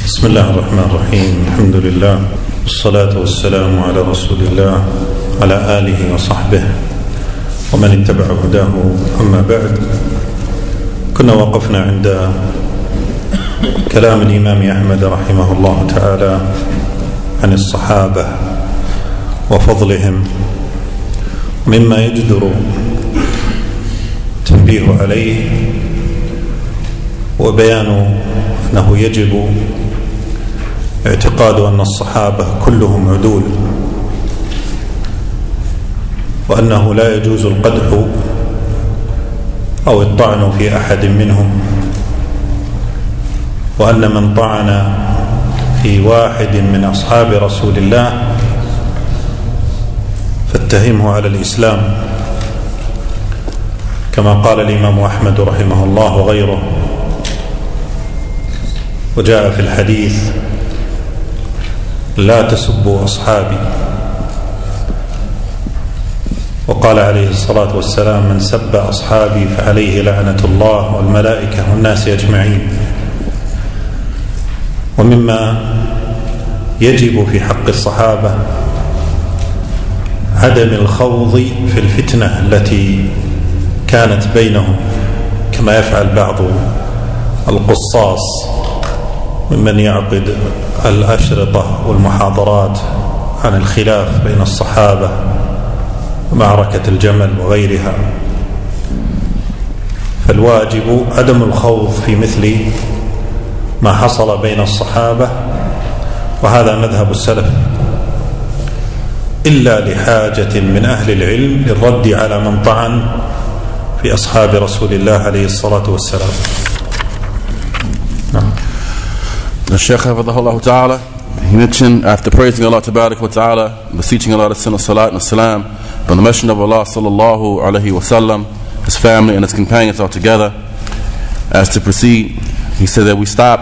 بسم الله الرحمن الرحيم. الحمد لله والصلاة والسلام على رسول الله على آله وصحبه ومن اتبع هداه. أما بعد، كنا وقفنا عند كلام الإمام أحمد رحمه الله تعالى عن الصحابة وفضلهم، مما يجدر التنبيه عليه وبيان أنه يجب اعتقاد أن الصحابة كلهم عدول، وأنه لا يجوز القدح أو الطعن في أحد منهم، وأن من طعن في واحد من أصحاب رسول الله فاتهمه على الإسلام، كما قال الإمام أحمد رحمه الله وغيره. وجاء في الحديث: لا تسبوا أصحابي. وقال عليه الصلاة والسلام: من سب أصحابي فعليه لعنة الله والملائكة والناس أجمعين. ومما يجب في حق الصحابة عدم الخوض في الفتنة التي كانت بينهم، كما يفعل بعض القصاص ممن يعقد الأشرطة والمحاضرات عن الخلاف بين الصحابة ومعركة الجمل وغيرها. فالواجب عدم الخوض في مثل ما حصل بين الصحابة، وهذا مذهب السلف، إلا لحاجة من أهل العلم للرد على من طعن في أصحاب رسول الله عليه الصلاة والسلام. نعم. The Shaykh Hafidhahullah Ta'ala, he mentioned, after praising Allah Tabarak wa Ta'ala, beseeching Allah to send a salat and a salam from the Messenger of Allah Sallallahu Alaihi Wasallam, his family and his companions all together. As to proceed, he said that we stopped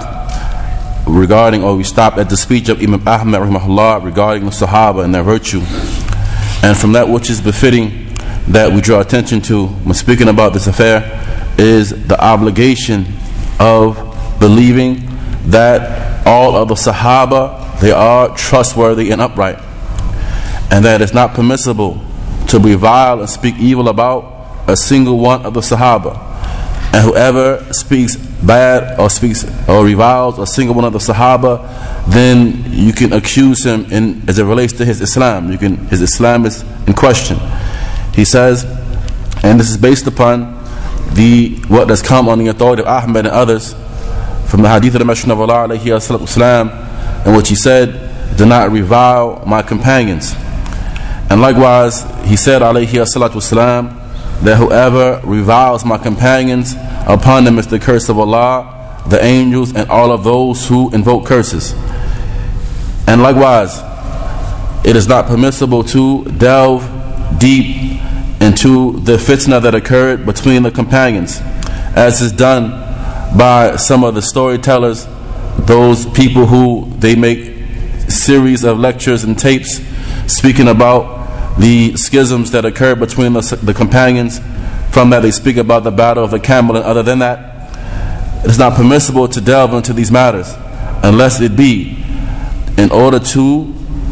at the speech of Imam Ahmad Rahimahullah regarding the Sahaba and their virtue. And from that which is befitting that we draw attention to when speaking about this affair is the obligation of believing that all of the Sahaba, they are trustworthy and upright, and that it's not permissible to revile and speak evil about a single one of the Sahaba. And whoever speaks bad or reviles a single one of the Sahaba, then you can accuse him as it relates to his Islam. His Islam is in question. He says, and this is based upon what has come on the authority of Ahmad and others from the hadith of the Messenger of Allah alayhi wasallam, in which he said, do not revile my companions. And likewise he said alayhi wasallam, that whoever reviles my companions, upon them is the curse of Allah, the angels, and all of those who invoke curses. And likewise, it is not permissible to delve deep into the fitna that occurred between the companions, as is done by some of the storytellers, those people who they make series of lectures and tapes speaking about the schisms that occurred between the companions. From that they speak about the battle of the camel, and other than that, it is not permissible to delve into these matters unless it be in order to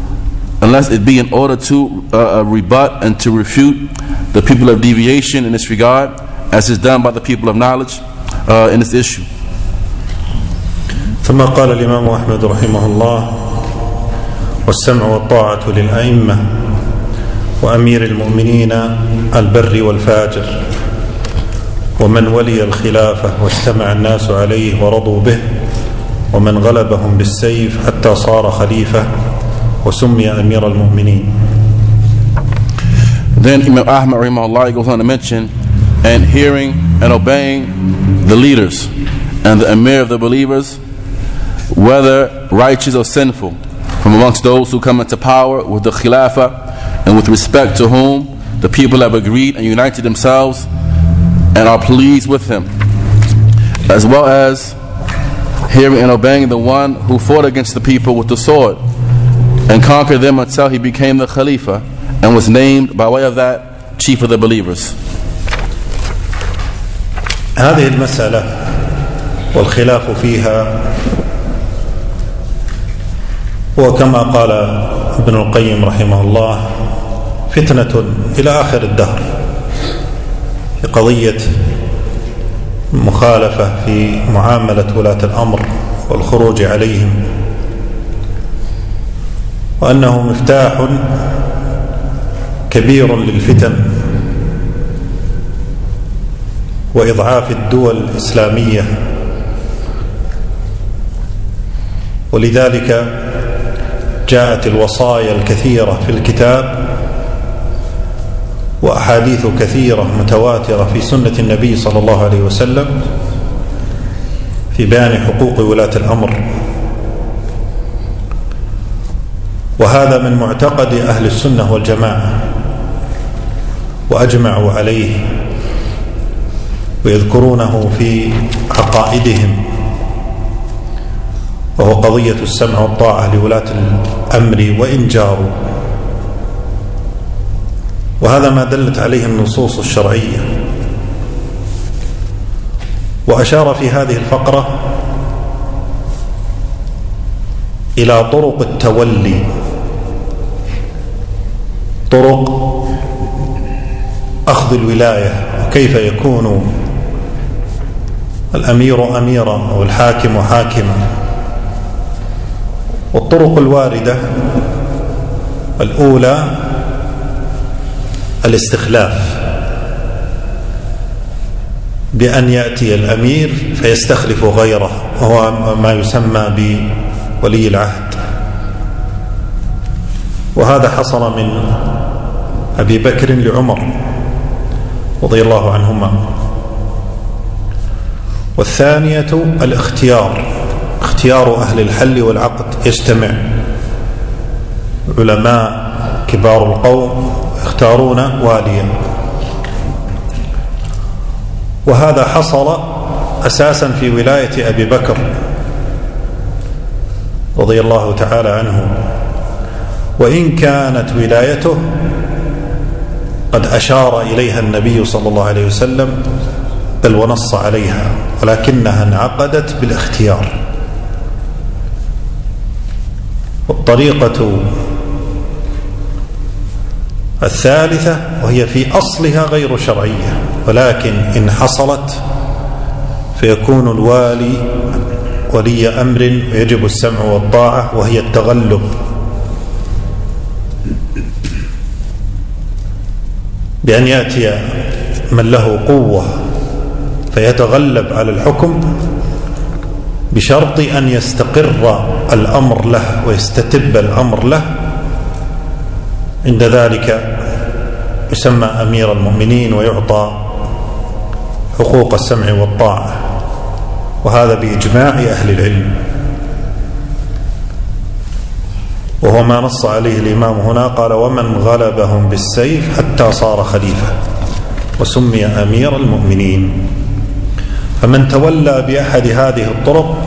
rebut and to refute the people of deviation in this regard, as is done by the people of knowledge in this issue. ثم قال الإمام أحمد رحمه الله: والسمع والطاعة للأئمة وأمير المؤمنين البر والفاجر، ومن ولي الخلافة واجتمع الناس عليه ورضوا به، ومن غلبهم بالسيف حتى صار خليفة وسمي أمير المؤمنين. Then Imam Ahmad rahimahullah goes on to mention, and hearing and obeying the leaders and the emir of the believers, whether righteous or sinful, from amongst those who come into power with the khilafah, and with respect to whom the people have agreed and united themselves and are pleased with him, as well as hearing and obeying the one who fought against the people with the sword and conquered them until he became the Khalifa and was named by way of that chief of the believers. هذه المسألة والخلاف فيها وكما قال ابن القيم رحمه الله فتنة إلى آخر الدهر في قضية مخالفة في معاملة ولاة الأمر والخروج عليهم، وأنه مفتاح كبير للفتن وإضعاف الدول الإسلامية. ولذلك جاءت الوصايا الكثيرة في الكتاب وأحاديث كثيرة متواترة في سنة النبي صلى الله عليه وسلم في بيان حقوق ولاة الأمر. وهذا من معتقد أهل السنة والجماعة وأجمعوا عليه ويذكرونه في عقائدهم، وهو قضية السمع والطاعة لولاة الأمر وإن جاروا. وهذا ما دلت عليه النصوص الشرعية. وأشار في هذه الفقرة إلى طرق التولي، طرق أخذ الولاية، وكيف يكون الأمير أميرا أو الحاكم حاكما. والطرق الواردة الأولى الاستخلاف، بأن يأتي الأمير فيستخلف غيره، وهو ما يسمى بولي العهد. وهذا حصل من أبي بكر لعمر رضي الله عنهما. والثانية الاختيار، اختيار أهل الحل والعقد، يجتمع علماء كبار القوم يختارون واليا. وهذا حصل أساسا في ولاية أبي بكر رضي الله تعالى عنه، وإن كانت ولايته قد أشار إليها النبي صلى الله عليه وسلم بل ونص عليها، ولكنها انعقدت بالاختيار. والطريقة الثالثة وهي في أصلها غير شرعية، ولكن إن حصلت فيكون الوالي ولي أمر ويجب السمع والطاعة، وهي التغلب، بأن يأتي من له قوة فيتغلب على الحكم بشرط أن يستقر الأمر له ويستتب الأمر له. عند ذلك يسمى أمير المؤمنين ويعطى حقوق السمع والطاعة، وهذا بإجماع أهل العلم، وهو ما نص عليه الإمام هنا. قال: ومن غلبهم بالسيف حتى صار خليفة وسمي أمير المؤمنين. فمن تولى بأحد هذه الطرق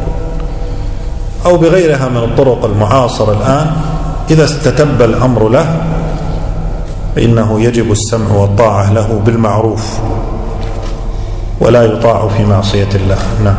أو بغيرها من الطرق المعاصرة الآن، إذا استتب الأمر له فإنه يجب السمع والطاعة له بالمعروف، ولا يطاع في معصية الله. نعم.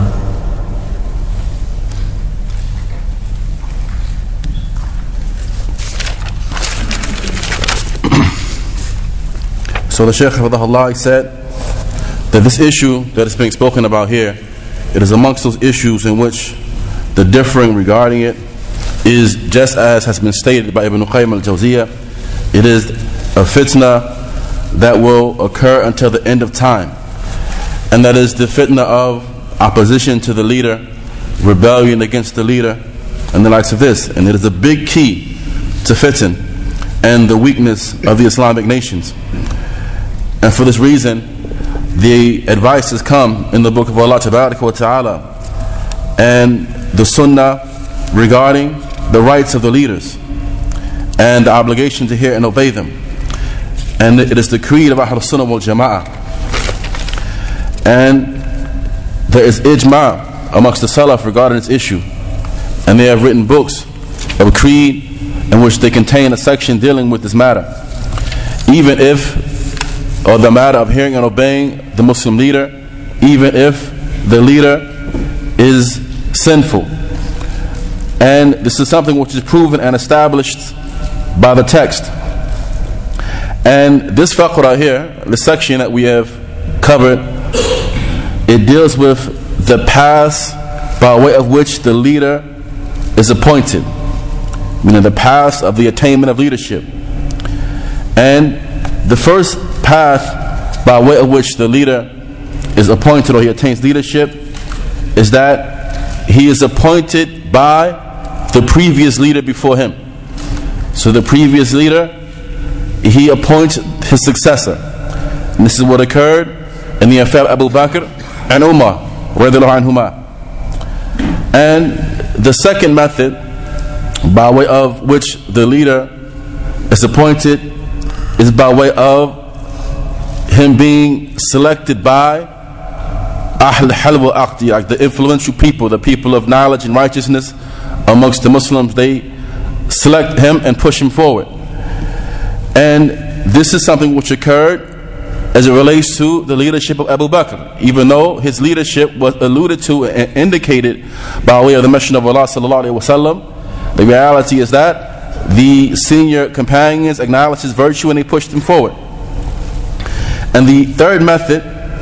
So the Shaykh Hafidhahullah said that this issue that is being spoken about here, it is amongst those issues in which the differing regarding it is just as has been stated by Ibn Qayyim al-Jawziyah. It is a fitna that will occur until the end of time, and that is the fitna of opposition to the leader, rebellion against the leader, and the likes of this. And it is a big key to fitan and the weakness of the Islamic nations. And for this reason, the advice has come in the book of Allah Tabaraka wa Ta'ala and the Sunnah regarding the rights of the leaders and the obligation to hear and obey them. And it is the creed of Ahl Sunnah wal Jama'ah. And there is ijma' amongst the Salaf regarding this issue. And they have written books of a creed in which they contain a section dealing with this matter. Even if, or the matter of hearing and obeying the Muslim leader, even if the leader is sinful. And this is something which is proven and established by the text. And this faqra here, the section that we have covered, it deals with the paths by way of which the leader is appointed, meaning the paths of the attainment of leadership. And the first path by way of which the leader is appointed or he attains leadership is that he is appointed by the previous leader before him. So the previous leader, he appoints his successor. And this is what occurred in the affair of Abu Bakr and Umar radhiyallahu anhuma. And the second method by way of which the leader is appointed is by way of him being selected by Ahl Halw al-Aqdi, like the influential people, the people of knowledge and righteousness amongst the Muslims. They select him and push him forward. And this is something which occurred as it relates to the leadership of Abu Bakr, even though his leadership was alluded to and indicated by way of the Messenger of Allah sallallahu alaihi wasallam. The reality is that the senior companions acknowledged his virtue and they pushed him forward. And the third method,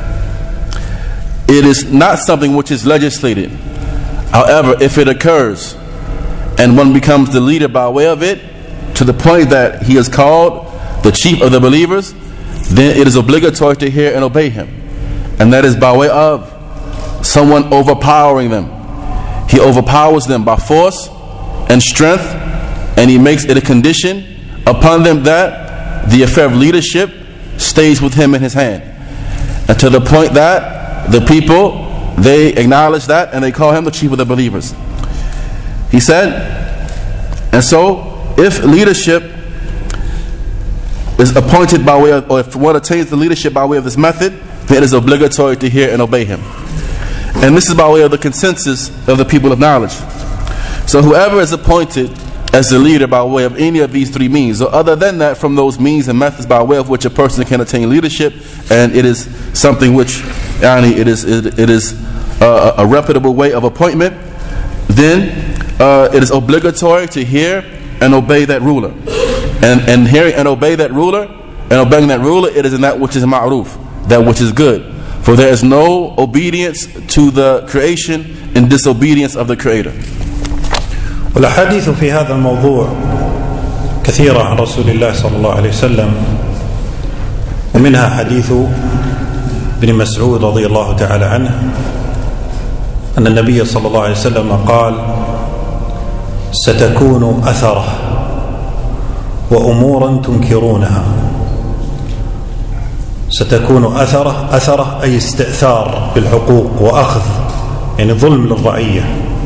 it is not something which is legislated. However, if it occurs and one becomes the leader by way of it, to the point that he is called the chief of the believers, then it is obligatory to hear and obey him. And that is by way of someone overpowering them. He overpowers them by force and strength, and he makes it a condition upon them that the affair of leadership stays with him in his hand. And to the point that the people, they acknowledge that and they call him the chief of the believers. He said, and so if leadership is appointed by way of, or if one attains the leadership by way of this method, then it is obligatory to hear and obey him. And this is by way of the consensus of the people of knowledge. So whoever is appointed as the leader by way of any of these three means, or other than that, from those means and methods by way of which a person can attain leadership, and it is something which, it is a reputable way of appointment, then it is obligatory to hear and obey that ruler. And hearing and obey that ruler, and obeying that ruler, it is in that which is ma'ruf, that which is good. For there is no obedience to the creation and disobedience of the Creator. والأحاديث في هذا الموضوع كثيرة عن رسول الله صلى الله عليه وسلم، ومنها حديث ابن مسعود رضي الله تعالى عنه أن النبي صلى الله عليه وسلم قال: ستكون أثرة وأمورا تنكرونها. ستكون أثرة أي استئثار بالحقوق وأخذ، يعني ظلم للرعية،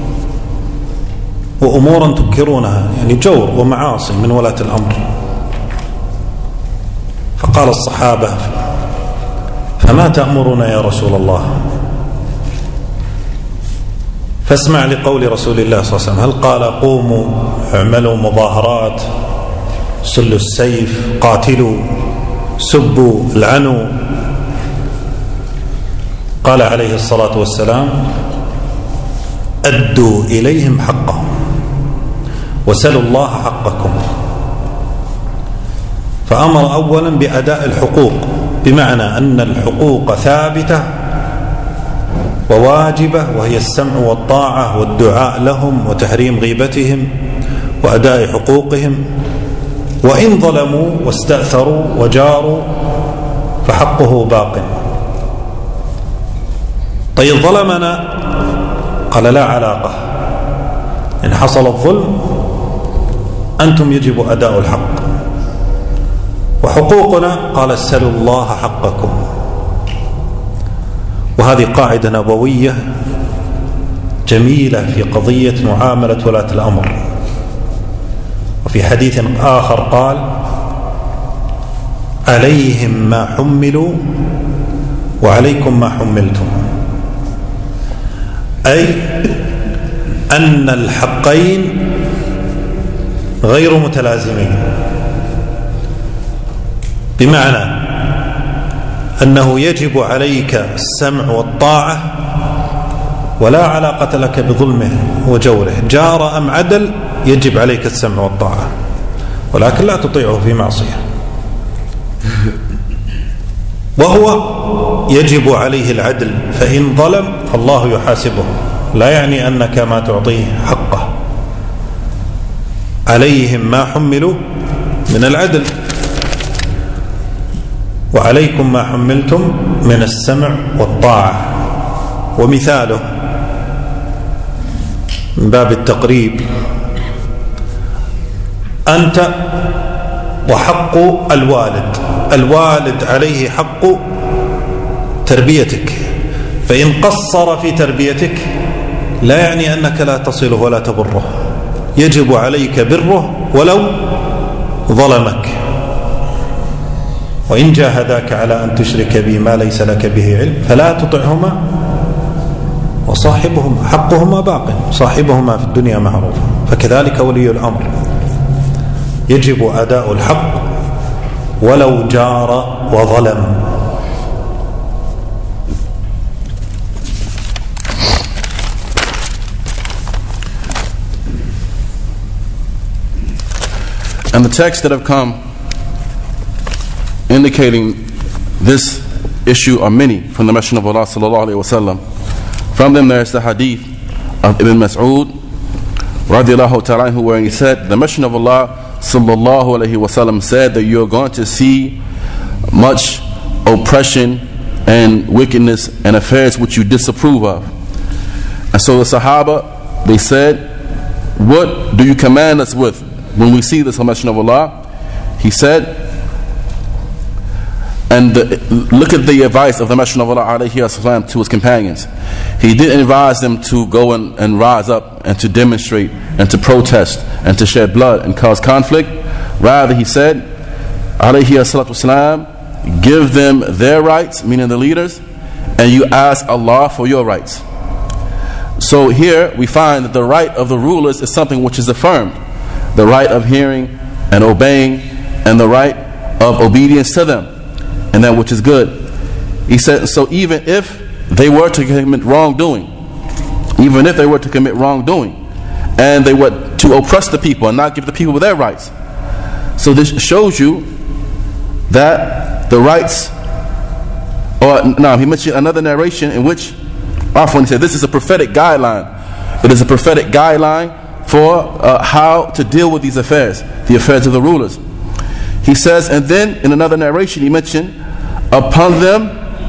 وأمورا تنكرونها يعني جور ومعاصي من ولاة الأمر. فقال الصحابة: فما تأمرنا يا رسول الله؟ فاسمع لقول رسول الله صلى الله عليه وسلم: هل قال قوموا اعملوا مظاهرات، سلوا السيف، قاتلوا، سبوا، العنوا؟ قال عليه الصلاة والسلام: أدوا إليهم حقهم وسلوا الله حقكم. فأمر أولا بأداء الحقوق، بمعنى أن الحقوق ثابتة وواجبة، وهي السمع والطاعة والدعاء لهم وتحريم غيبتهم وأداء حقوقهم. وإن ظلموا واستأثروا وجاروا فحقه باق. طيب ظلمنا؟ قال: لا علاقة، إن حصل الظلم أنتم يجب أداء الحق. وحقوقنا؟ قال: سلوا الله حقكم. وهذه قاعدة نبوية جميلة في قضية معاملة ولاة الأمر. وفي حديث آخر قال: عليهم ما حملوا وعليكم ما حملتم، أي أن الحقين غير متلازمين، بمعنى أنه يجب عليك السمع والطاعة ولا علاقة لك بظلمه وجوره، جار أم عدل يجب عليك السمع والطاعة، ولكن لا تطيعه في معصية. وهو يجب عليه العدل، فإن ظلم فالله يحاسبه، لا يعني أنك ما تعطيه حقه. عليهم ما حملوا من العدل وعليكم ما حملتم من السمع والطاعة. ومثاله من باب التقريب: أنت وحق الوالد عليه حق تربيتك، فإن قصر في تربيتك لا يعني أنك لا تصله ولا تبره، يجب عليك بره ولو ظلمك. وإن جاهداك على أن تشرك بي ما ليس لك به علم فلا تطعهما وصاحبهما، حقهما باق، صاحبهما في الدنيا معروف. فكذلك ولي الأمر يجب أداء الحق ولو جار وظلم. And the texts that have come indicating this issue are many from the Messenger of Allah sallallahu alaihi wasallam. From them there is the hadith of Ibn Mas'ud radiallahu ta'ala anhu, where he said, the Messenger of Allah sallallahu alaihi wasallam said that you're going to see much oppression and wickedness and affairs which you disapprove of. And so the Sahaba, they said, what do you command us with when we see this, O Messenger of Allah? He said, and look at the advice of the Messenger of Allah alayhi wasallam to his companions. He didn't advise them to go and rise up and to demonstrate and to protest and to shed blood and cause conflict. Rather, he said, alayhi wasallam, give them their rights, meaning the leaders, and you ask Allah for your rights. So here we find that the right of the rulers is something which is affirmed. The right of hearing and obeying, and the right of obedience to them, and that which is good. He said, so even if they were to commit wrongdoing, and they were to oppress the people and not give the people their rights, so this shows you that the rights, or now he mentioned another narration in which often he said this is a prophetic guideline. It is a prophetic guideline for how to deal with these affairs, the affairs of the rulers. He says, and then in another narration he mentioned, upon them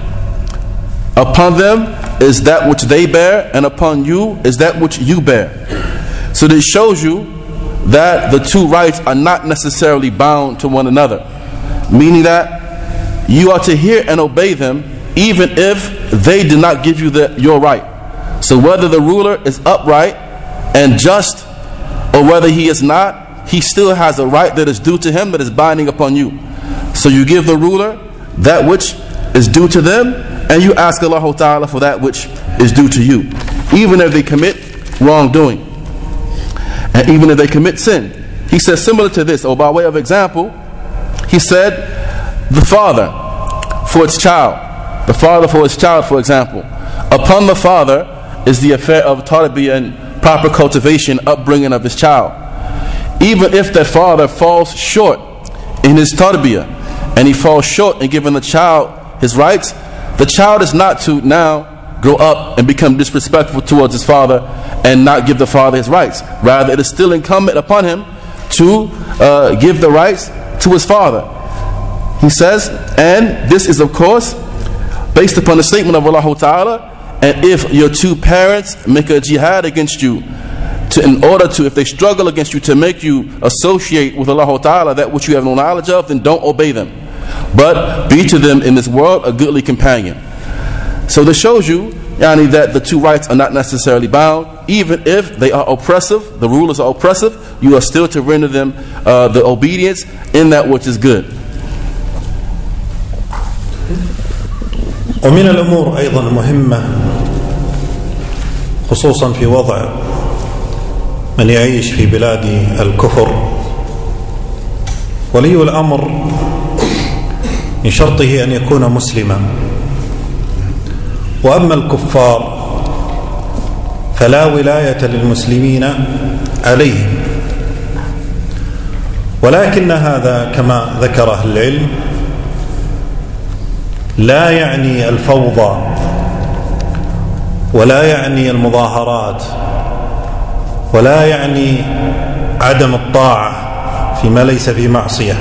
is that which they bear, and upon you is that which you bear. So this shows you that the two rights are not necessarily bound to one another, meaning that you are to hear and obey them even if they did not give you your right. So whether the ruler is upright and just, or whether he is not, he still has a right that is due to him that is binding upon you. So you give the ruler that which is due to them, and you ask Allah Ta'ala for that which is due to you, even if they commit wrongdoing, and even if they commit sin. He says similar to this, or by way of example, he said the father for its child, for example, upon the father is the affair of tarbiyah and proper cultivation, upbringing of his child. Even if that father falls short in his tarbiyah, and he falls short in giving the child his rights, the child is not to now grow up and become disrespectful towards his father and not give the father his rights. Rather, it is still incumbent upon him to give the rights to his father. He says, and this is of course based upon the statement of Allah Ta'ala, and if your two parents make a jihad against you, if they struggle against you to make you associate with Allah Ta'ala that which you have no knowledge of, then don't obey them, but be to them in this world a goodly companion. So this shows you that the two rights are not necessarily bound. Even if they are oppressive, the rulers are oppressive, you are still to render them the obedience in that which is good. ومن الأمور أيضا مهمة خصوصا في وضع من يعيش في بلاد الكفر، ولي الأمر من شرطه أن يكون مسلما. وأما الكفار فلا ولاية للمسلمين عليهم. ولكن هذا كما ذكر أهل العلم لا يعني الفوضى ولا يعني المظاهرات ولا يعني عدم الطاعة فيما ليس في معصية،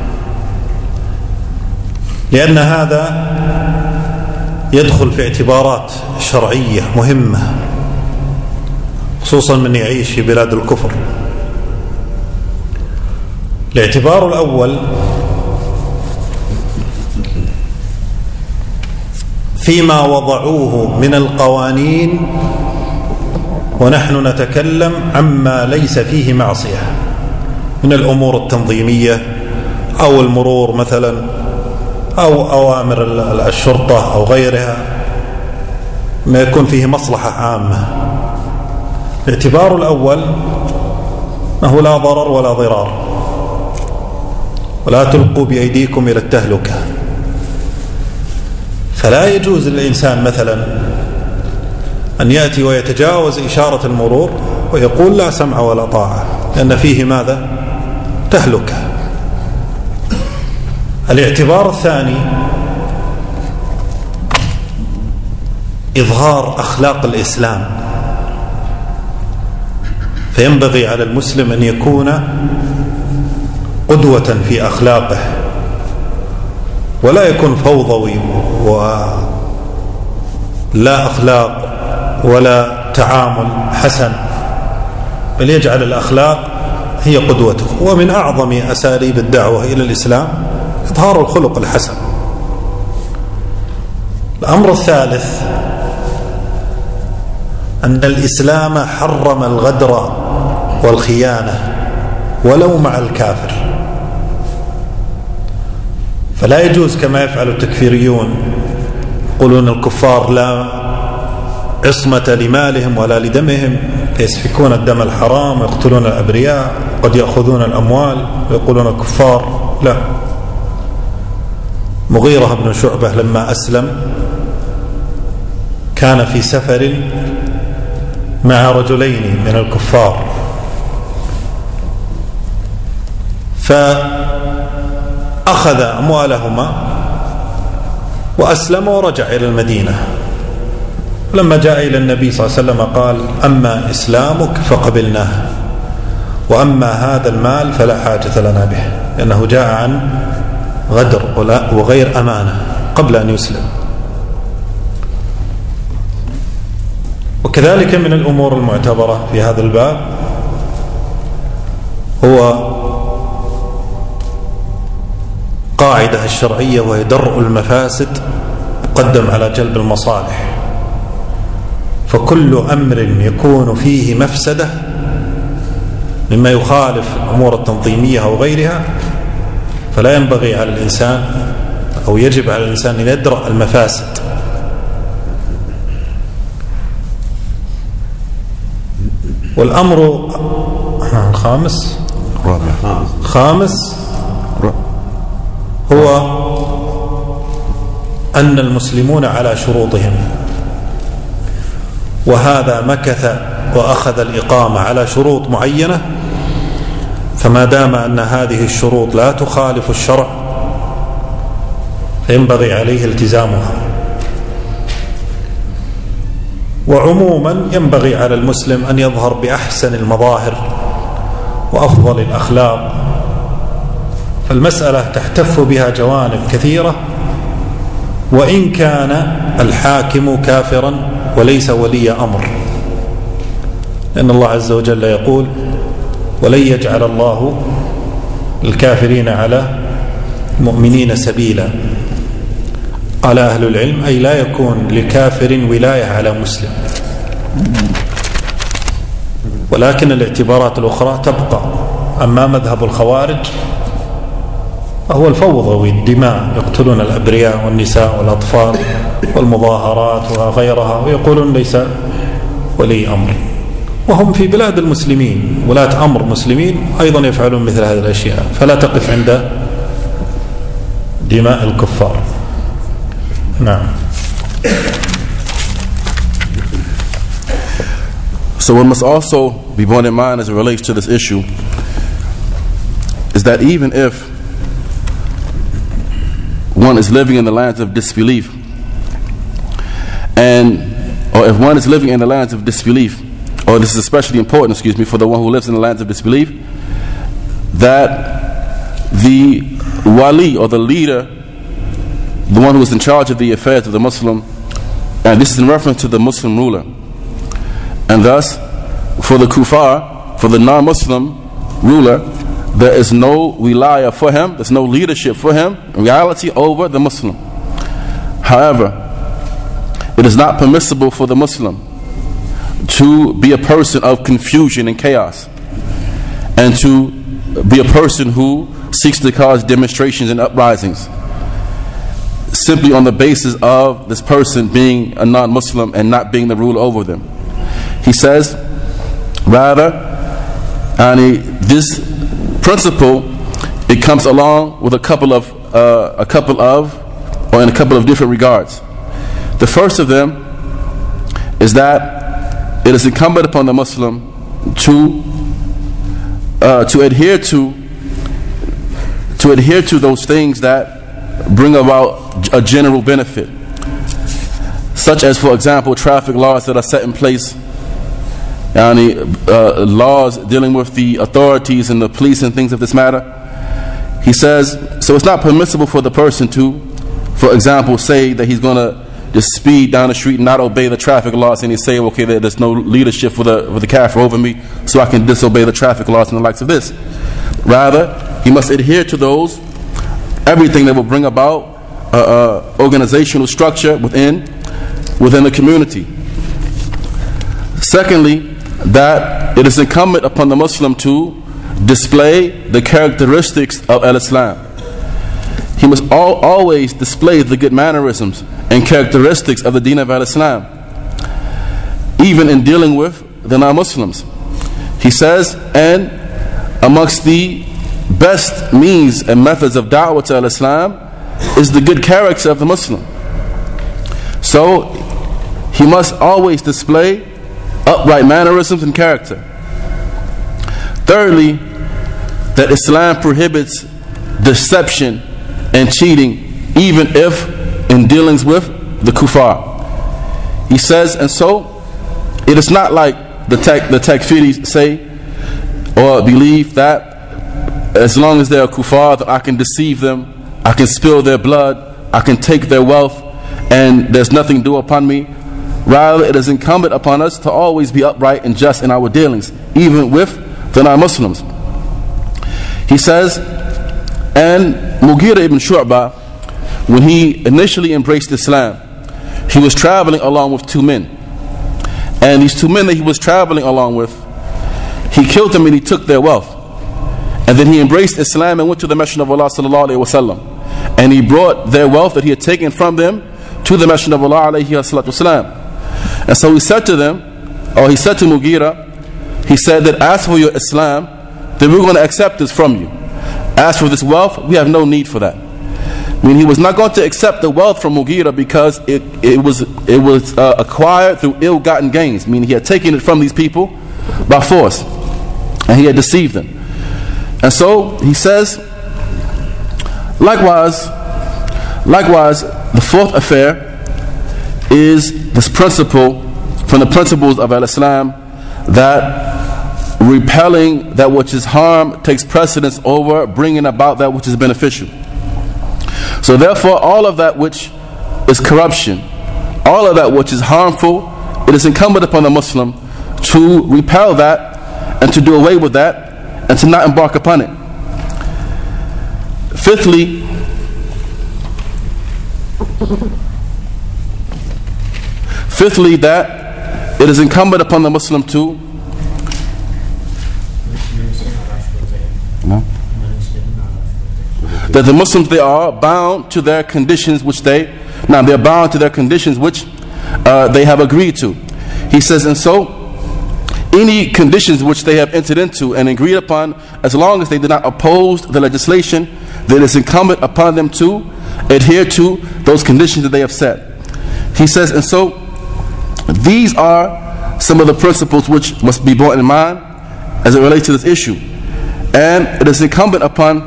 لأن هذا يدخل في اعتبارات شرعية مهمة، خصوصا من يعيش في بلاد الكفر. الاعتبار الأول فيما وضعوه من القوانين، ونحن نتكلم عما ليس فيه معصية من الأمور التنظيمية أو المرور مثلا أو أوامر الشرطة أو غيرها، ما يكون فيه مصلحة عامة. الاعتبار الأول أنه لا ضرر ولا ضرار، ولا تلقوا بأيديكم إلى التهلكة. فلا يجوز للإنسان مثلا أن يأتي ويتجاوز إشارة المرور ويقول لا سمع ولا طاعة، لأن فيه ماذا؟ تهلكة. الاعتبار الثاني إظهار أخلاق الإسلام، فينبغي على المسلم أن يكون قدوة في أخلاقه، ولا يكون فوضوي ولا أخلاق ولا تعامل حسن، بل يجعل الأخلاق هي قدوته. ومن أعظم أساليب الدعوة إلى الإسلام إظهار الخلق الحسن. الأمر الثالث أن الإسلام حرم الغدر والخيانة ولو مع الكافر، فلا يجوز كما يفعل التكفيريون، يقولون الكفار لا عصمة لمالهم ولا لدمهم، فيسفكون الدم الحرام ويقتلون الأبرياء، قد يأخذون الأموال ويقولون الكفار. لا، مغيرة بن شعبة لما أسلم كان في سفر مع رجلين من الكفار، فأخذ أموالهما وأسلم ورجع إلى المدينة. لما جاء إلى النبي صلى الله عليه وسلم قال: أما إسلامك فقبلناه، وأما هذا المال فلا حاجة لنا به، لأنه جاء عن غدر وغير أمانة قبل أن يسلم. وكذلك من الأمور المعتبرة في هذا الباب هو قاعدة الشرعية، وهي درء المفاسد مقدم على جلب المصالح. فكل أمر يكون فيه مفسدة مما يخالف الأمور التنظيمية أو غيرها، فلا ينبغي على الإنسان أو يجب على الإنسان أن يدرأ المفاسد. والأمر خامس هو أن المسلمون على شروطهم، وهذا مكث وأخذ الإقامة على شروط معينة، فما دام أن هذه الشروط لا تخالف الشرع فينبغي عليه التزامها. وعموما ينبغي على المسلم أن يظهر بأحسن المظاهر وأفضل الأخلاق، فالمسألة تحتف بها جوانب كثيرة، وإن كان الحاكم كافرا وليس ولي أمر، لأن الله عز وجل يقول: ولن يجعل الله الكافرين على المؤمنين سبيلا. قال أهل العلم: أي لا يكون لكافر ولاية على مسلم. ولكن الاعتبارات الأخرى تبقى. أما مذهب الخوارج هو الفوضى والدماء، يقتلون الأبرياء والنساء والأطفال والمظاهرات وغيرها، ويقولون ليس ولي أمر، وهم في بلاد المسلمين ولاة أمر مسلمين أيضا يفعلون مثل هذه الأشياء، فلا تقف عند دماء الكفار. نعم. So what must also be borne in mind as it relates to this issue is that even if one is living in the lands of disbelief, or if one is living in the lands of disbelief, or this is especially important, for the one who lives in the lands of disbelief, that the wali, or the leader, the one who is in charge of the affairs of the Muslim, and this is in reference to the Muslim ruler, and thus for the kuffar, for the non-Muslim ruler, there is no wilaya for him, there's no leadership for him, in reality, over the Muslim. However, it is not permissible for the Muslim to be a person of confusion and chaos, and to be a person who seeks to cause demonstrations and uprisings simply on the basis of this person being a non-Muslim and not being the ruler over them. He says, rather, this principle, it comes along with in a couple of different regards. The first of them is that it is incumbent upon the Muslim to adhere to those things that bring about a general benefit, such as, for example, traffic laws that are set in place, laws dealing with the authorities and the police and things of this matter. He says, so it's not permissible for the person to, for example, say that he's going to just speed down the street and not obey the traffic laws, and he say, okay, there's no leadership for the kafir over me, so I can disobey the traffic laws and the likes of this. Rather, he must adhere to those, everything that will bring about organizational structure within the community. Secondly, that it is incumbent upon the Muslim to display the characteristics of al-Islam. He must always display the good mannerisms and characteristics of the deen of al-Islam, even in dealing with the non-Muslims. He says, and amongst the best means and methods of da'wah to al-Islam is the good character of the Muslim. So he must always display upright mannerisms and character. Thirdly, that Islam prohibits deception and cheating, even if in dealings with the kuffar. He says, and so it is not like the takfiris say or believe that as long as they are kuffar, that I can deceive them, I can spill their blood, I can take their wealth, and there's nothing due upon me. Rather, it is incumbent upon us to always be upright and just in our dealings, even with the non-Muslims. He says, and Mughira ibn Shu'bah, when he initially embraced Islam, he was traveling along with two men. And these two men that he was traveling along with, he killed them and he took their wealth. And then he embraced Islam and went to the Messenger of Allah sallallahu alaihi wasallam, and he brought their wealth that he had taken from them to the Messenger of Allah alayhi salatu wasalam. And so he said to them, or he said to Mughira, he said that as for your Islam, then we're going to accept this from you. As for this wealth, we have no need for that. I mean, he was not going to accept the wealth from Mughira because it was acquired through ill-gotten gains. I mean, he had taken it from these people by force, and he had deceived them. And so he says, likewise, the fourth affair is this principle from the principles of al-Islam, that repelling that which is harm takes precedence over bringing about that which is beneficial. So therefore, all of that which is corruption, all of that which is harmful, it is incumbent upon the Muslim to repel that and to do away with that and to not embark upon it. Fifthly, that it is incumbent upon the Muslim to that the Muslims, they are bound to their conditions which they're bound to their conditions which they have agreed to. He says, and so any conditions which they have entered into and agreed upon, as long as they did not oppose the legislation, then it's incumbent upon them to adhere to those conditions that they have set. He says, and so these are some of the principles which must be brought in mind as it relates to this issue. And it is incumbent upon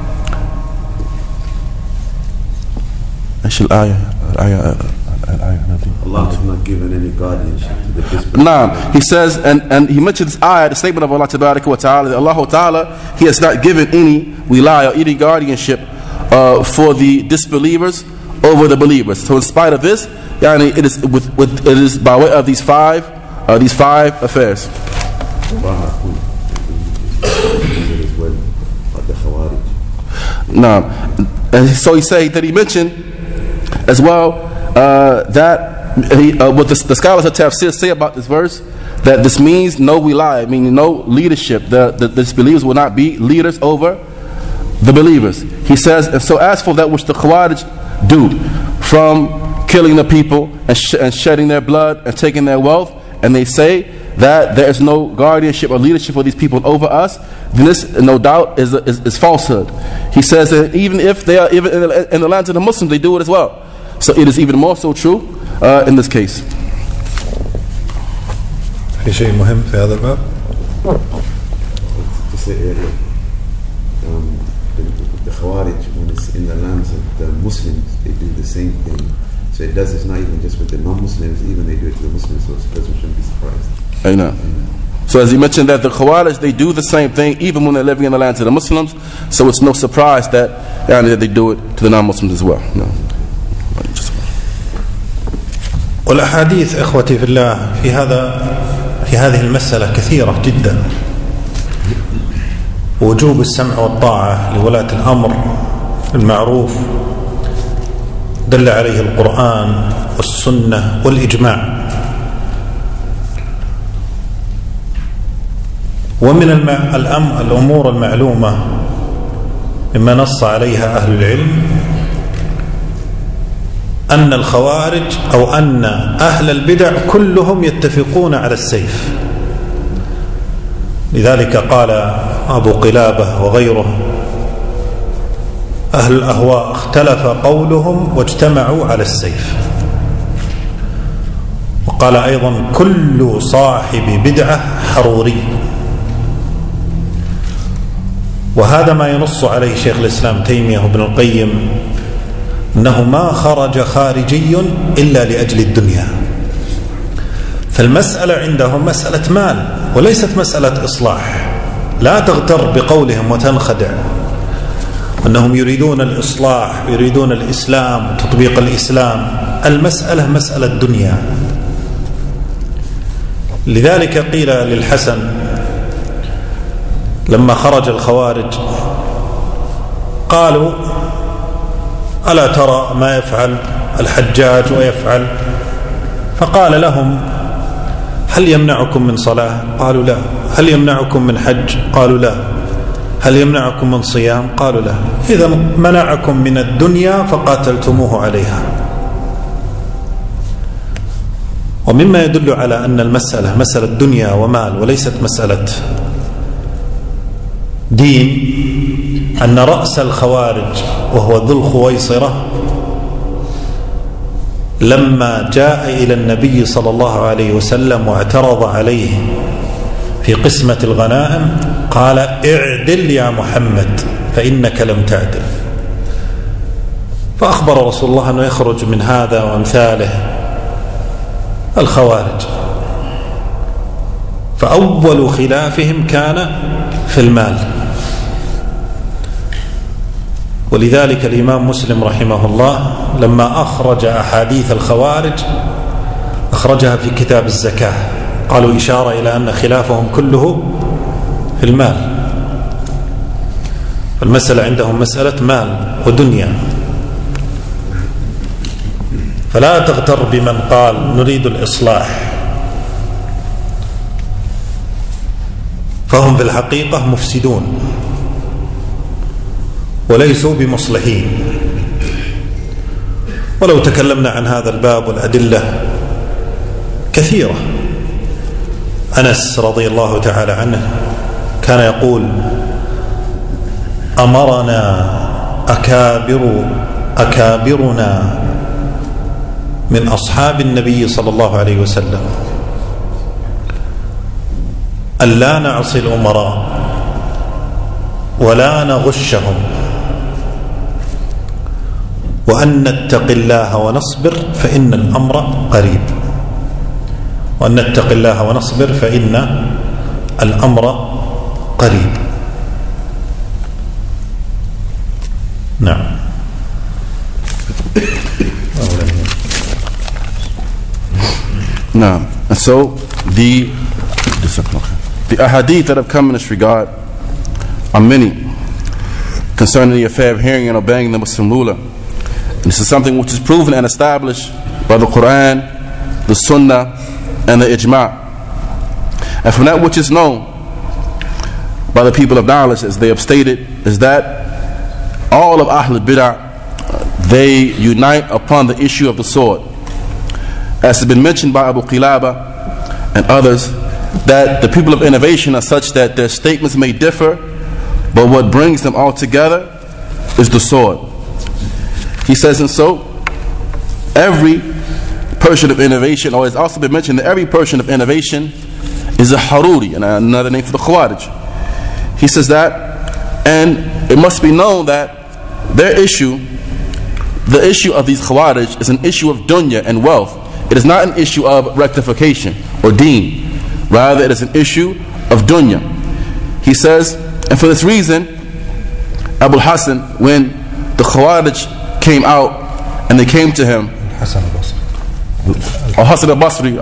Allah has not given any guardianship to the disbelievers. He says, and he mentioned this ayah, the statement of Allah Tabaraka wa Ta'ala, that Allah Ta'ala, He has not given any wilaya or any guardianship for the disbelievers over the believers. So in spite of this, it is by way of these five affairs. And so he mentioned as well that what the scholars of Tafsir say about this verse, that this means no wilaya, meaning no leadership. The disbelievers will not be leaders over the believers. He says, and so as for that which the Khawarij do, from killing the people and shedding their blood and taking their wealth, and they say that there is no guardianship or leadership for these people over us, then this no doubt is falsehood. He says that even if they are even in the lands of the Muslims, they do it as well. So it is even more so true in this case. في شيء مهم في هذا الباب؟ The Khawarij, when it's in the lands of the Muslims, they do the same thing. So it does, it's not even just with the non-Muslims, even they do it to the Muslims, so the person shouldn't be surprised. I know. So as he mentioned that the Khawarij, they do the same thing even when they're living in the lands of the Muslims, so it's no surprise that they do it to the non-Muslims as well. No. والأحاديث إخوتي في الله في هذه المسألة كثيرة جدا. وجوب السمع والطاعة لولاة الأمر المعروف دل عليه القرآن والسنة والإجماع. ومن الأمور المعلومة مما نص عليها أهل العلم أن الخوارج أو أن أهل البدع كلهم يتفقون على السيف. لذلك قال أبو قلابة وغيره: أهل الأهواء اختلف قولهم واجتمعوا على السيف. وقال أيضا: كل صاحب بدعة حروري. وهذا ما ينص عليه شيخ الإسلام تيمية وابن القيم، أنه ما خرج خارجي إلا لأجل الدنيا. فالمسألة عندهم مسألة مال وليست مسألة إصلاح. لا تغتر بقولهم وتنخدع أنهم يريدون الإصلاح، يريدون الإسلام، تطبيق الإسلام. المسألة مسألة دنيا. لذلك قيل للحسن لما خرج الخوارج، قالوا: ألا ترى ما يفعل الحجاج ويفعل؟ فقال لهم: هل يمنعكم من صلاة؟ قالوا لا. هل يمنعكم من حج؟ قالوا لا. هل يمنعكم من صيام؟ قالوا لا. إذا منعكم من الدنيا فقاتلتموه عليها. ومما يدل على أن المسألة مسألة دنيا ومال وليست مسألة دين، أن رأس الخوارج وهو ذو الخويصرة لما جاء إلى النبي صلى الله عليه وسلم واعترض عليه في قسمة الغنائم قال: اعدل يا محمد فإنك لم تعدل. فأخبر رسول الله أنه يخرج من هذا وأمثاله الخوارج. فأول خلافهم كان في المال. ولذلك الإمام مسلم رحمه الله لما أخرج أحاديث الخوارج أخرجها في كتاب الزكاة، قالوا إشارة إلى أن خلافهم كله في المال. فالمسألة عندهم مسألة مال ودنيا. فلا تغتر بمن قال نريد الإصلاح، فهم في الحقيقة مفسدون وليسوا بمصلحين. ولو تكلمنا عن هذا الباب والأدلة كثيرة. أنس رضي الله تعالى عنه كان يقول: أمرنا أكابرنا من أصحاب النبي صلى الله عليه وسلم ألا نعصي الأمراء ولا نغشهم، وأن نتق الله ونصبر فإن الأمر قريب. وأن نتق الله ونصبر فإن الأمر قريب. نعم. Now, and so the ahadith that have come in this regard are many concerning the affair of hearing and obeying the Muslim ruler. And this is something which is proven and established by the Quran, the Sunnah, and the Ijma'. And from that which is known by the people of knowledge, as they have stated, is that all of Ahl Bid'ah, they unite upon the issue of the sword. As has been mentioned by Abu Qilaba and others, that the people of innovation are such that their statements may differ, but what brings them all together is the sword. He says, and so every person of innovation, or it's also been mentioned that every person of innovation is a Haruri, and another name for the Khawarij. He says that, and it must be known that their issue, the issue of these Khawarij, is an issue of dunya and wealth. It is not an issue of rectification or deen. Rather, it is an issue of dunya. He says, and for this reason, Abu Hassan, when the Khawarij came out and they came to him, Hassan al-Basri,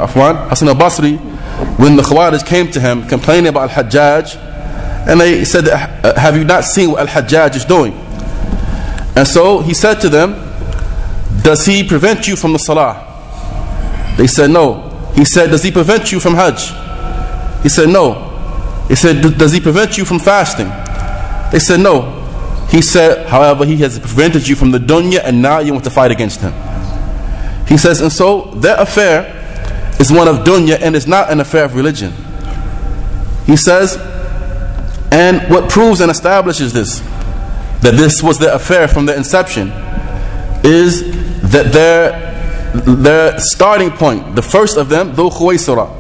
when the Khawarij came to him complaining about Al-Hajjaj, and they said, have you not seen what Al-Hajjaj is doing? And so he said to them, does he prevent you from the Salah? They said no. He said, does he prevent you from Hajj? He said no. He said, does he prevent you from fasting? They said no. He said, however, he has prevented you from the dunya, and now you want to fight against him. He says, and so their affair is one of dunya and is not an affair of religion. He says, and what proves and establishes this, that this was their affair from the inception, is that their starting point, the first of them, Dhul Khuwaysira,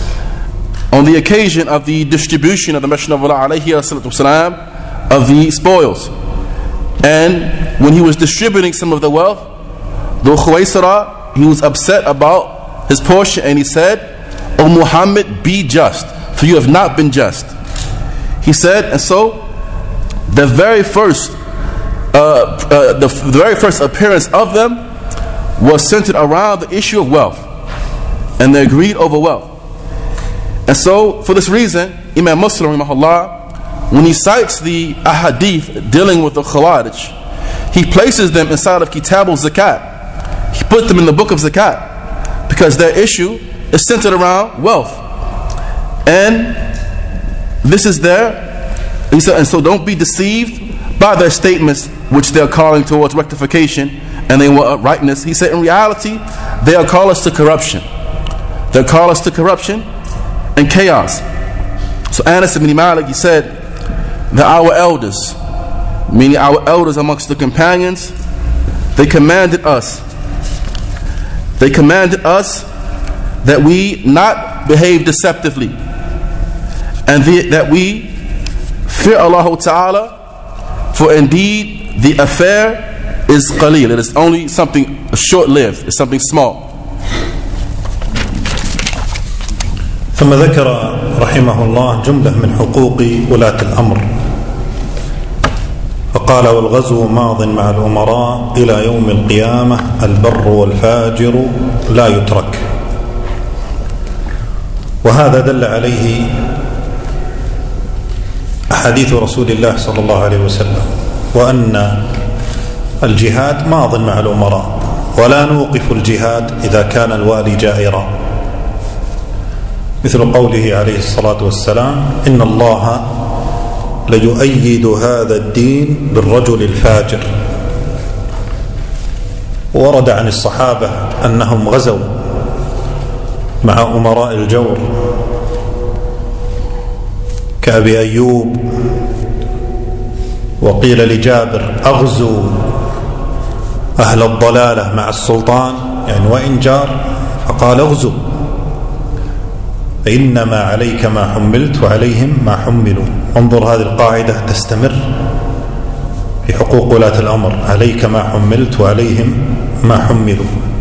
on the occasion of the distribution of the Messenger of Allah alayhi wasallam of the spoils, and when he was distributing some of the wealth, Dhul Khuwaysira, he was upset about his portion, and he said, O Muhammad, be just, for you have not been just. He said, and so the very first appearance of them was centered around the issue of wealth, and they agreed over wealth. And so for this reason, Imam Muslim rahimahullah, when he cites the ahadith dealing with the Khawarij, he places them inside of Kitab al-Zakat. He put them in the book of Zakat because their issue is centered around wealth, and this is there. He said, and so don't be deceived by their statements which they're calling towards rectification and they want uprightness. He said, in reality, they are calling us to corruption. They call us to corruption and chaos. So Anas ibn Malik, he said that our elders, meaning our elders amongst the companions, they commanded us that we not behave deceptively, and that we fear Allah Ta'ala, for indeed the affair is qaleel. It is only something short-lived. It's something small. ثم ذكر رحمه الله جملة من حقوق ولاة الأمر، فقال والغزو ماض مع الأمراء إلى يوم القيامة، البر والفاجر لا يترك. وهذا دل عليه أحاديث رسول الله صلى الله عليه وسلم، وأن الجهاد ماض مع الأمراء، ولا نوقف الجهاد إذا كان الوالي جائرا، مثل قوله عليه الصلاة والسلام إن الله ليؤيد هذا الدين بالرجل الفاجر. ورد عن الصحابة أنهم غزوا مع أمراء الجور كأبي أيوب، وقيل لجابر أغزوا أهل الضلالة مع السلطان، يعني وإن جار، فقال اغزوا، فإنما عليك ما حملت وعليهم ما حملوا. انظر هذه القاعدة تستمر في حقوق ولاة الأمر، عليك ما حملت وعليهم ما حملوا،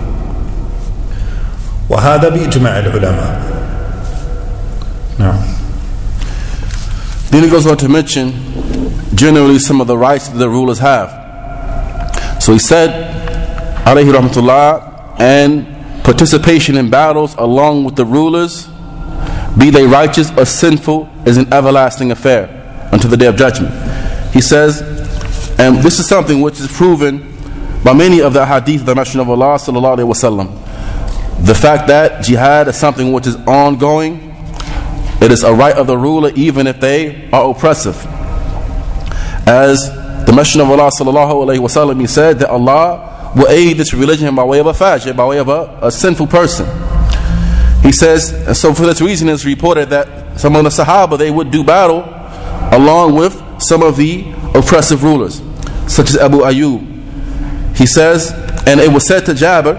وهذا بإجماع العلماء. نعم. Then he goes on to mention generally some of the rights that the rulers have. So he said, alayhi rahmatullah, and participation in battles along with the rulers, be they righteous or sinful, is an everlasting affair until the day of judgment. He says, and this is something which is proven by many of the hadith of the Messenger of Allah sallallahu alaihi wasallam. The fact that jihad is something which is ongoing, it is a right of the ruler even if they are oppressive. As the Messenger of Allah sallallahu alaihi wasallam, he said that Allah will aid this religion by way of a fajr, by way of a sinful person. He says, and so for this reason it's reported that some of the Sahaba, they would do battle along with some of the oppressive rulers, such as Abu Ayyub. He says, and it was said to Jabir,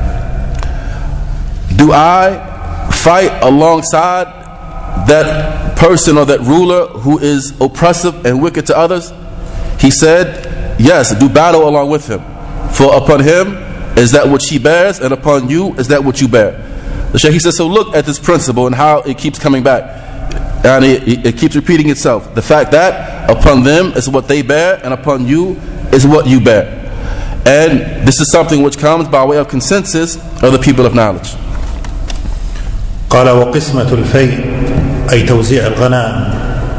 do I fight alongside that person or that ruler who is oppressive and wicked to others? He said, yes, do battle along with him, for upon him is that which he bears, and upon you is that which you bear. The Shaykh, he says, so look at this principle and how it keeps coming back, and it keeps repeating itself. The fact that upon them is what they bear, and upon you is what you bear. And this is something which comes by way of consensus of the people of knowledge. قال وقسمة الفيء أي توزيع الغنائم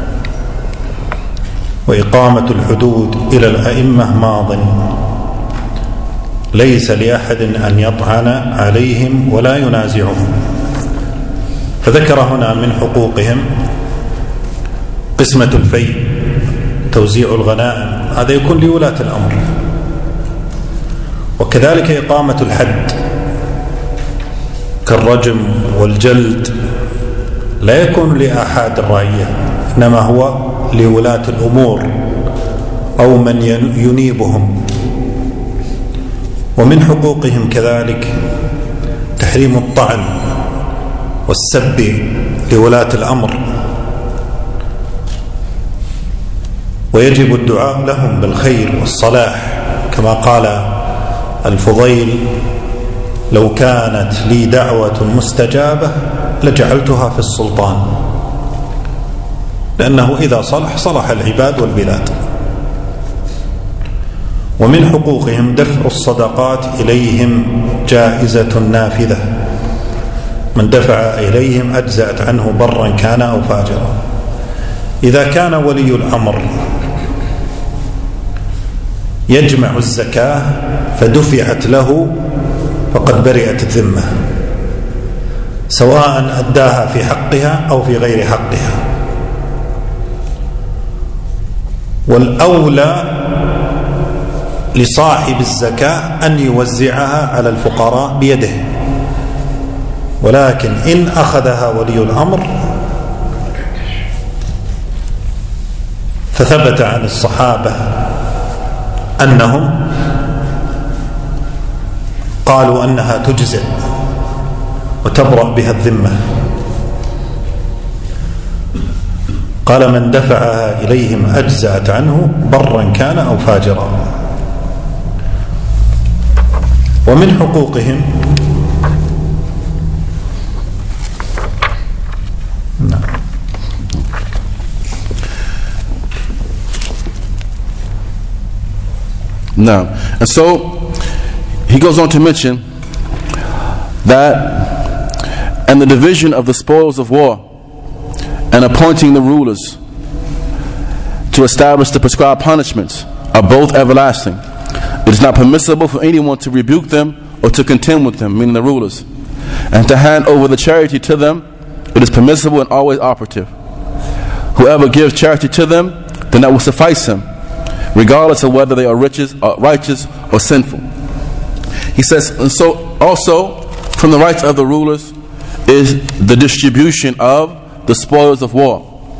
وإقامة الحدود إلى الأئمة ماضٍ ليس لأحد أن يطعن عليهم ولا ينازعهم. فذكر هنا من حقوقهم قسمة الفيء، توزيع الغنائم، هذا يكون لولاة الأمر، وكذلك إقامة الحد كالرجم والجلد لا يكون لآحاد الرعية، إنما هو لولاة الأمور أو من ينيبهم. ومن حقوقهم كذلك تحريم الطعن والسب لولاة الأمر، ويجب الدعاء لهم بالخير والصلاح، كما قال الفضيل لو كانت لي دعوة مستجابة لجعلتها في السلطان، لأنه إذا صلح صلح العباد والبلاد. ومن حقوقهم دفع الصدقات إليهم جائزة نافذة، من دفع إليهم أجزأت عنه برا كان أو فاجرا. إذا كان ولي الأمر يجمع الزكاة فدفعت له فقد برئت الذمة، سواء أداها في حقها أو في غير حقها. والأولى لصاحب الزكاة أن يوزعها على الفقراء بيده، ولكن إن أخذها ولي الأمر فثبت عن الصحابة أنهم قالوا أنها تجزئ وتبرأ بها الذمة. قال من دفعها إليهم أجزأت عنه برا كان أو فاجرا. ومن حقوقهم Now, and so he goes on to mention that and the division of the spoils of war and appointing the rulers to establish the prescribed punishments are both everlasting. It is not permissible for anyone to rebuke them or to contend with them, meaning the rulers, and to hand over the charity to them. It is permissible and always operative. Whoever gives charity to them, then that will suffice him, regardless of whether they are righteous or sinful. He says, and so also from the rights of the rulers is the distribution of the spoils of war.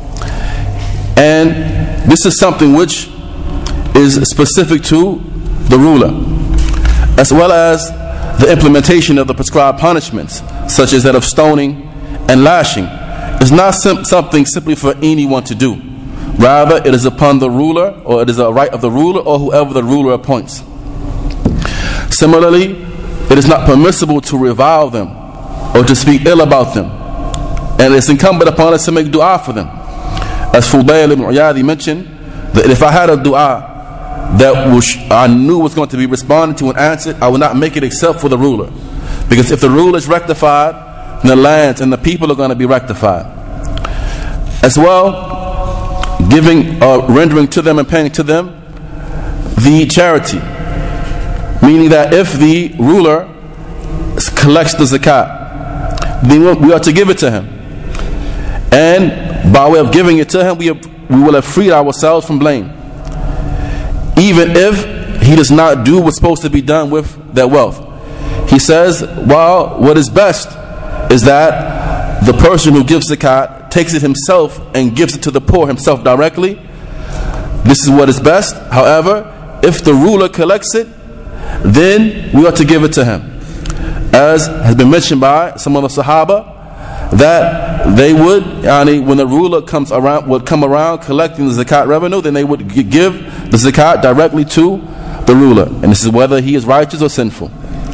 And this is something which is specific to the ruler, as well as the implementation of the prescribed punishments, such as that of stoning and lashing is not something simply for anyone to do. Rather, it is upon the ruler, or it is a right of the ruler or whoever the ruler appoints. Similarly, it is not permissible to revile them or to speak ill about them, and it's incumbent upon us to make dua for them. As Fudail ibn Iyadi mentioned, that if I had a dua that I knew was going to be responded to and answered, I would not make it except for the ruler. Because if the ruler is rectified, then the lands and the people are going to be rectified. As well, giving or rendering to them and paying to them the charity. Meaning that if the ruler collects the zakat, then we are to give it to him. And by way of giving it to him, we will have freed ourselves from blame. Even if he does not do what's supposed to be done with that wealth. He says, well, what is best is that the person who gives zakat takes it himself and gives it to the poor himself directly. This is what is best. However, if the ruler collects it, then we ought to give it to him. As has been mentioned by some of the Sahaba, that they would, when the ruler would come around collecting the zakat revenue, then they would give the zakat directly to the ruler. And this is whether he is righteous or sinful.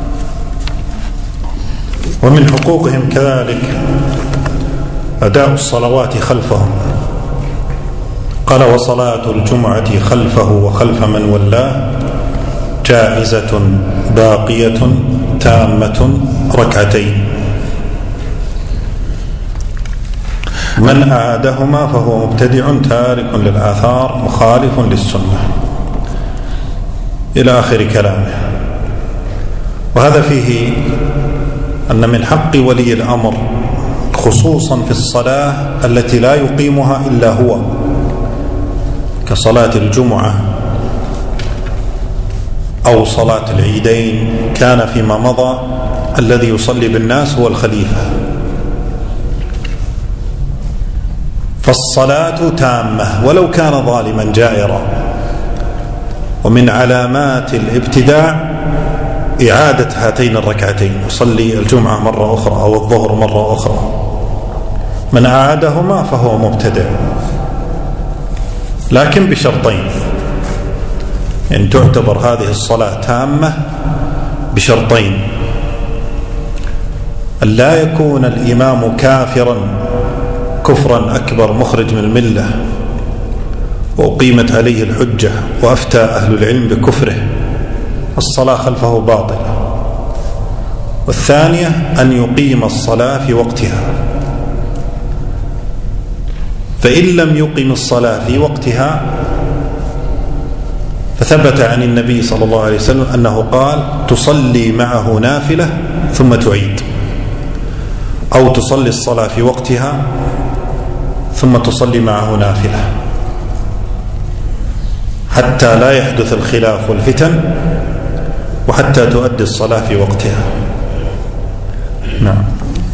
ومن حقوقهم كذلك أداء الصلوات خلفهم. قال وصلاة الجمعة خلفه وخلف من ولاه جائزة باقية تامة ركعتين. من أعادهما فهو مبتدع تارك للآثار مخالف للسنة، إلى آخر كلامه. وهذا فيه أن من حق ولي الأمر خصوصا في الصلاة التي لا يقيمها إلا هو، كصلاة الجمعة أو صلاة العيدين، كان فيما مضى الذي يصلي بالناس هو الخليفة. فالصلاة تامة ولو كان ظالما جائرا. ومن علامات الابتداع إعادة هاتين الركعتين، يصلي الجمعة مرة أخرى أو الظهر مرة أخرى. من أعادهما فهو مبتدع، لكن بشرطين: أن تعتبر هذه الصلاة تامة بشرطين: أن لا يكون الإمام كافرا كفرا أكبر مخرج من الملة وأقيمت عليه الحجة وأفتى أهل العلم بكفره، الصلاة خلفه باطلة. والثانية أن يقيم الصلاة في وقتها، فإن لم يقم الصلاة في وقتها فثبت عن النبي صلى الله عليه وسلم أنه قال: تصلي معه نافلة ثم تعيد، أو تصلي الصلاة في وقتها ثم تصلي معه نافلة، حتى لا يحدث الخلاف والفتن وحتى تؤدي الصلاة في وقتها. نعم.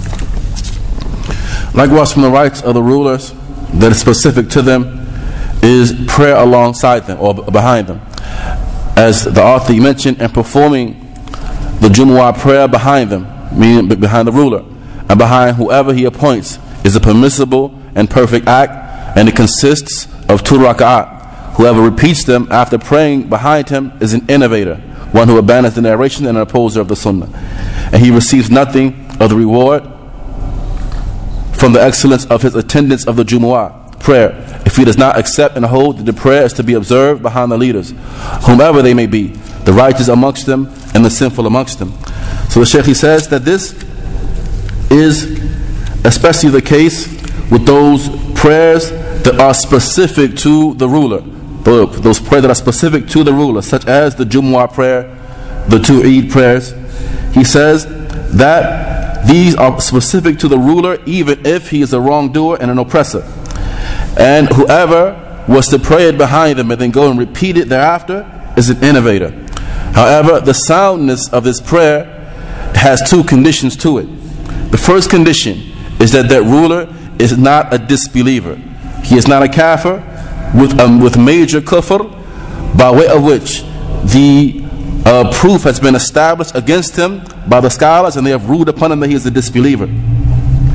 Likewise, from the rights of the rulers that is specific to them is prayer alongside them or behind them. As the author mentioned, and performing the Jumu'ah prayer behind them, meaning behind the ruler, and behind whoever he appoints, is a permissible and perfect act, and it consists of 2 raka'at. Whoever repeats them after praying behind him is an innovator, one who abandons the narration and an opposer of the sunnah. And he receives nothing of the reward from the excellence of his attendance of the Jumu'ah prayer, if he does not accept and hold that the prayer is to be observed behind the leaders, whomever they may be, the righteous amongst them and the sinful amongst them. So the Shaykh, he says that this is especially the case with those prayers that are specific to the ruler, those prayers that are specific to the ruler, such as the Jumu'ah prayer, the 2 Eid prayers. He says that these are specific to the ruler, even if he is a wrongdoer and an oppressor. And whoever was to pray it behind them and then go and repeat it thereafter is an innovator. However, the soundness of this prayer has 2 conditions to it. The first condition is that that ruler is not a disbeliever. He is not a kafir with major kufr, by way of which the proof has been established against him by the scholars, and they have ruled upon him that he is a disbeliever.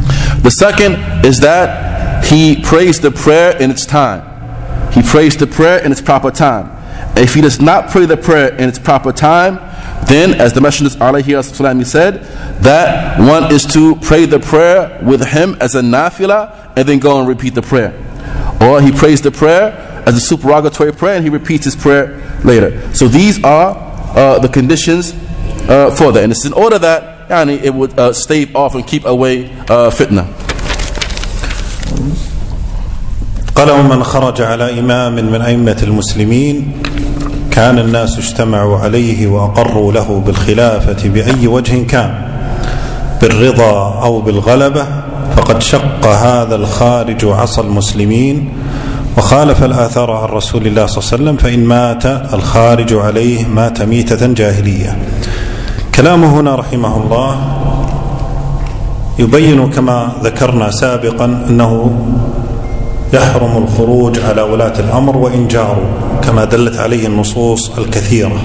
The second is that he prays the prayer in its time. He prays the prayer in its proper time. If he does not pray the prayer in its proper time, then, as the Messenger alayhi said, that one is to pray the prayer with him as a nafila and then go and repeat the prayer. Or he prays the prayer as a supererogatory prayer and he repeats his prayer later. So these are the conditions for that. And it's in order that it would stave off and keep away fitna. قال ومن خرج على إمام من أئمة المسلمين كان الناس اجتمعوا عليه وأقروا له بالخلافة بأي وجه كان بالرضا أو بالغلبة فقد شق هذا الخارج عصا المسلمين وخالف الآثار عن رسول الله صلى الله عليه وسلم فإن مات الخارج عليه مات ميتة جاهلية. كلامه هنا رحمه الله يبين كما ذكرنا سابقا أنه يحرم الخروج على ولاة الأمر وإن جاروا كما دلت عليه النصوص الكثيرة،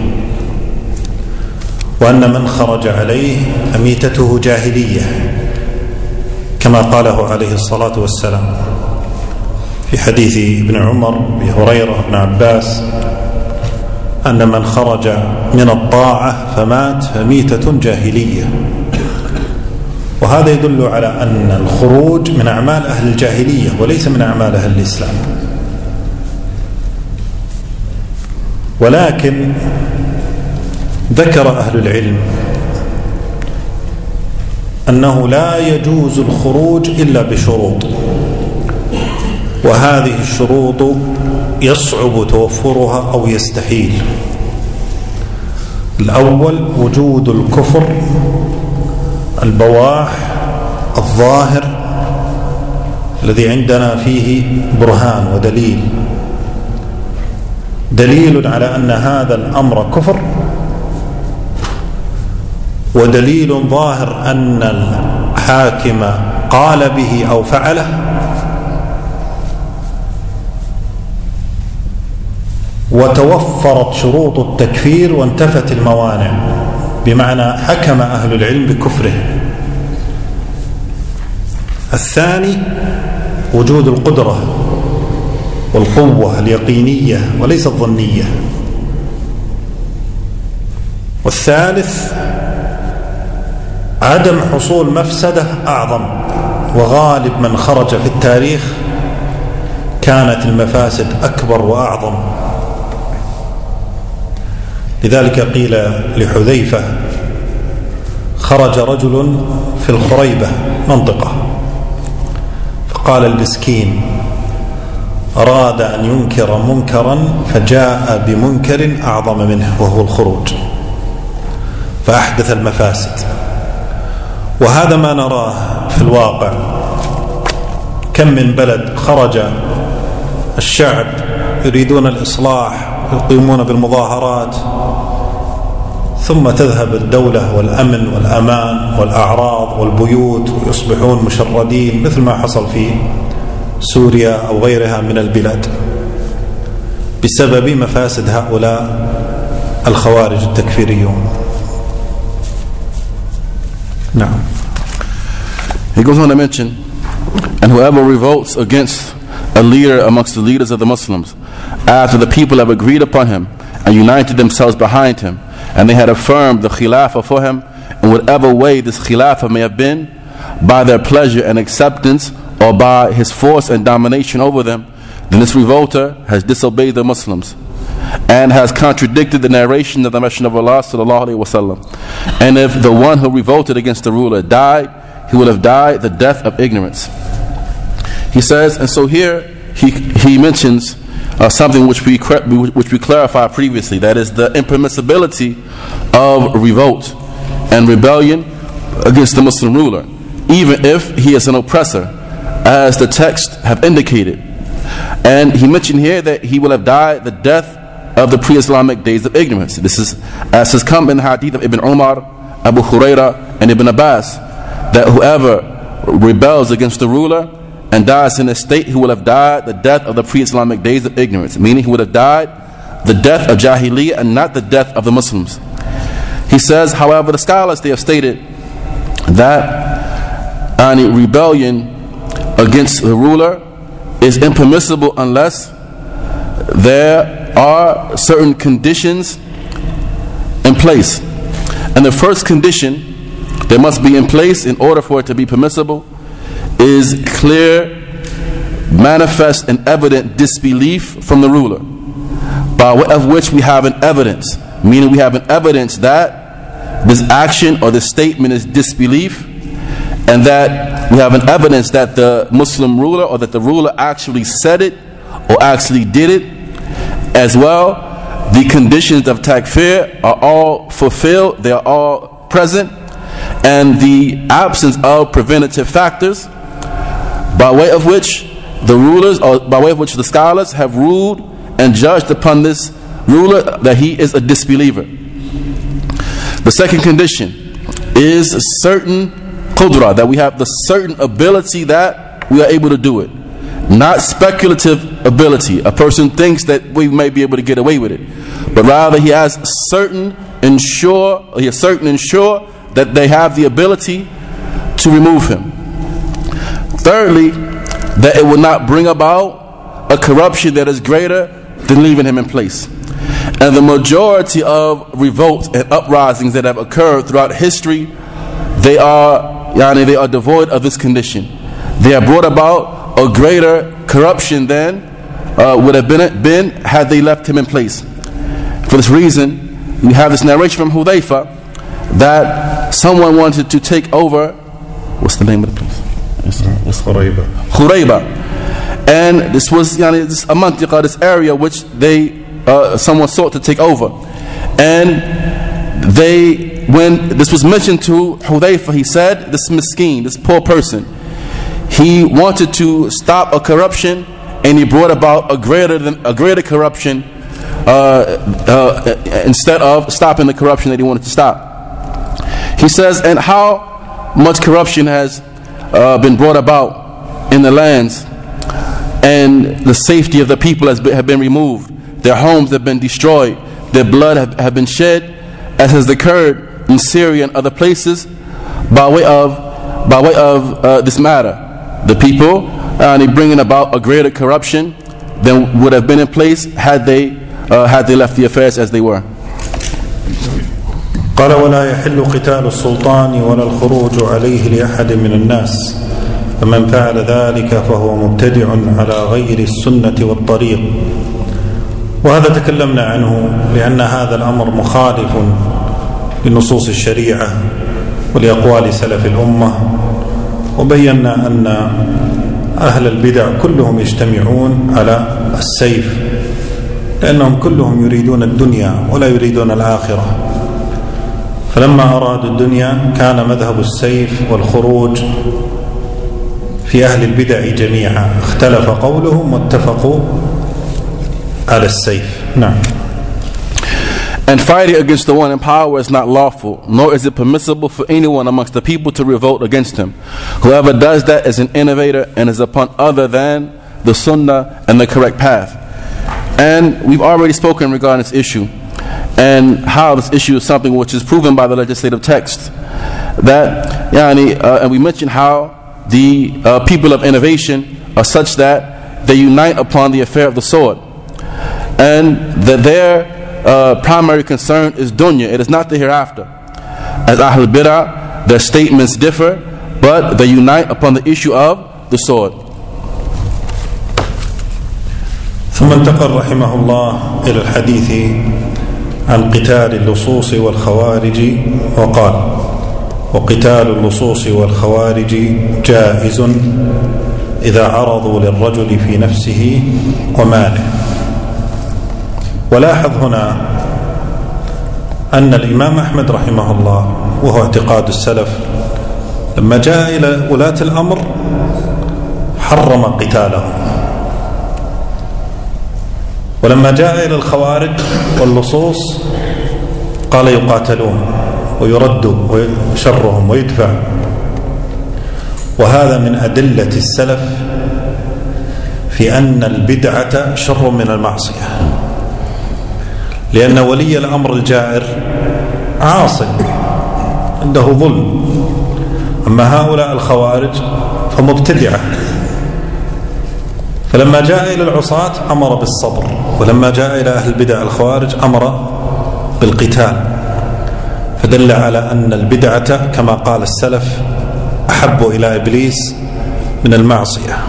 وأن من خرج عليه أميتته جاهلية كما قاله عليه الصلاة والسلام في حديث ابن عمر أبي هريرة بن عباس أن من خرج من الطاعة فمات فميتة جاهلية. وهذا يدل على أن الخروج من أعمال أهل الجاهلية وليس من أعمال أهل الإسلام. ولكن ذكر أهل العلم أنه لا يجوز الخروج إلا بشروط، وهذه الشروط يصعب توفرها أو يستحيل. الأول وجود الكفر البواح الظاهر الذي عندنا فيه برهان ودليل، دليل على أن هذا الأمر كفر، ودليل ظاهر أن الحاكم قال به أو فعله، وتوفرت شروط التكفير وانتفت الموانع، بمعنى حكم أهل العلم بكفره. الثاني وجود القدرة والقوة اليقينية وليس الظنية. والثالث عدم حصول مفسدة أعظم، وغالب من خرج في التاريخ كانت المفاسد أكبر وأعظم. لذلك قيل لحذيفة خرج رجل في الخريبة منطقة فقال المسكين أراد أن ينكر منكرا فجاء بمنكر أعظم منه وهو الخروج فأحدث المفاسد. وهذا ما نراه في الواقع. كم من بلد خرج الشعب يريدون الإصلاح يقيمون بالمظاهرات، ثم تذهب الدولة والأمن والأمان والأعراض والبيوت ويصبحون مشردين مثل ما حصل في سوريا أو غيرها من البلاد بسبب مفاسد هؤلاء الخوارج التكفيريون. نعم. He goes on to mention, and whoever revolts against a leader amongst the leaders of the Muslims after the people have agreed upon him and united themselves behind him, and they had affirmed the khilafah for him in whatever way this khilafah may have been, by their pleasure and acceptance or by his force and domination over them, then this revolter has disobeyed the Muslims and has contradicted the narration of the Messenger of Allah sallallahu alaihi wasallam. And if the one who revolted against the ruler died, he will have died the death of ignorance. He says, and so here he mentions something which we clarified previously, that is the impermissibility of revolt and rebellion against the Muslim ruler, even if he is an oppressor, as the texts have indicated. And he mentioned here that he will have died the death of the pre-Islamic days of ignorance. This is as has come in the hadith of Ibn Umar, Abu Huraira, and Ibn Abbas, that whoever rebels against the ruler and dies in a state, he will have died the death of the pre-Islamic days of ignorance, meaning he would have died the death of Jahiliyyah and not the death of the Muslims. He says, however, the scholars, they have stated that rebellion against the ruler is impermissible unless there are certain conditions in place. And the first condition that must be in place in order for it to be permissible is clear, manifest, and evident disbelief from the ruler, by way of which we have an evidence, meaning we have an evidence that this action or this statement is disbelief, and that we have an evidence that the Muslim ruler or that the ruler actually said it or actually did it. As well, the conditions of takfir are all fulfilled, they are all present, and the absence of preventative factors by way of which the rulers, or by way of which the scholars have ruled and judged upon this ruler that he is a disbeliever. The second condition is certain qudra, that we have the certain ability that we are able to do it. Not speculative ability. A person thinks that we may be able to get away with it, but rather he has certain ensure that they have the ability to remove him. Thirdly, that it will not bring about a corruption that is greater than leaving him in place. And the majority of revolts and uprisings that have occurred throughout history, they are devoid of this condition. They have brought about a greater corruption than would have been had they left him in place. For this reason, we have this narration from Hudayfa that someone wanted to take over. What's the name of the place? Khurayba. And this was this a mantiqa, this area which someone sought to take over. And when this was mentioned to Hudayfa, he said, this miskin, this poor person, he wanted to stop a corruption, and he brought about a greater corruption instead of stopping the corruption that he wanted to stop. He says, and how much corruption has been brought about in the lands, and the safety of the people have been removed, their homes have been destroyed, their blood have been shed, as has occurred in Syria and other places by way of this matter. The people bringing about a greater corruption than would have been in place had they left the affairs as they were. قال ولا يحل قتال السلطان ولا الخروج عليه لأحد من الناس فمن فعل ذلك فهو مبتدع على غير السنة والطريق. وهذا تكلمنا عنه لأن هذا الأمر مخالف لنصوص الشريعة ولأقوال سلف الأمة، وبينا أن أهل البدع كلهم يجتمعون على السيف لأنهم كلهم يريدون الدنيا ولا يريدون الآخرة، فلما أرادوا الدنيا كان مذهب السيف والخروج في أهل البدع جميعا، اختلف قولهم واتفقوا على السيف. نعم. And fighting against the one in power is not lawful, nor is it permissible for anyone amongst the people to revolt against him. Whoever does that is an innovator and is upon other than the sunnah and the correct path. And we've already spoken regarding this issue, and how this issue is something which is proven by the legislative text. And we mentioned how the people of innovation are such that they unite upon the affair of the sword, and that their primary concern is dunya, it is not the hereafter. As Ahl Bid'ah, their statements differ, but they unite upon the issue of the sword. ثم انتقل رحمه الله إلى الحديث عن قتال اللصوص والخوارج وقال: وقتال اللصوص والخوارج جائز إذا عرضوا للرجل في نفسه وماله. ولاحظ هنا أن الإمام أحمد رحمه الله، وهو اعتقاد السلف، لما جاء إلى ولاة الأمر حرم قتالهم، ولما جاء إلى الخوارج واللصوص قال يقاتلون ويرد شرهم ويدفع. وهذا من أدلة السلف في أن البدعة شر من المعصية، لأن ولي الأمر الجائر عاصي عنده ظلم، أما هؤلاء الخوارج فمبتدعة، فلما جاء إلى العصاة أمر بالصبر، ولما جاء إلى أهل البدع الخوارج أمر بالقتال، فدل على أن البدعة كما قال السلف أحب إلى إبليس من المعصية.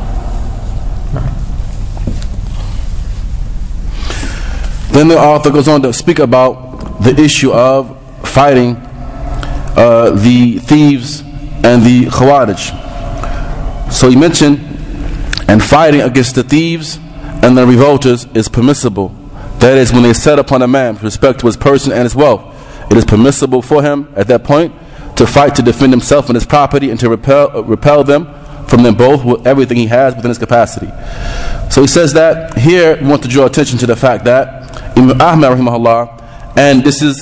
Then the author goes on to speak about the issue of fighting the thieves and the Khawarij. So he mentioned, and fighting against the thieves and the revolters is permissible. That is, when they set upon a man with respect to his person and his wealth, it is permissible for him at that point to fight to defend himself and his property and to repel them from them both with everything he has within his capacity. So he says that here we want to draw attention to the fact that Imam Ahmad rahimahullah, and this is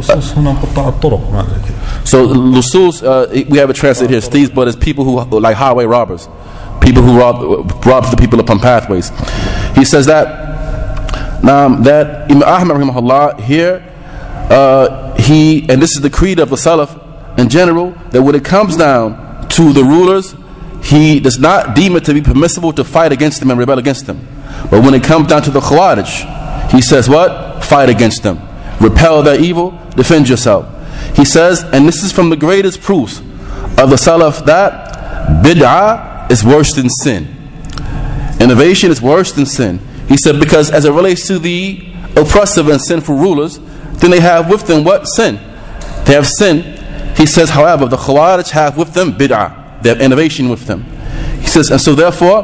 so lusus, we have it translated here, thieves, but it's people who like highway robbers, people who rob the people upon pathways. He says that that Imam Ahmad rahimahullah here, and this is the creed of the Salaf in general, that when it comes down to the rulers, he does not deem it to be permissible to fight against them and rebel against them. But when it comes down to the Khawarij, he says what? Fight against them. Repel their evil, defend yourself. He says, and this is from the greatest proofs of the Salaf, that bid'ah is worse than sin. Innovation is worse than sin. He said, because as it relates to the oppressive and sinful rulers, then they have with them what? Sin. They have sin. He says, however, the Khawarij have with them bid'ah. They have innovation with them. He says, and so therefore,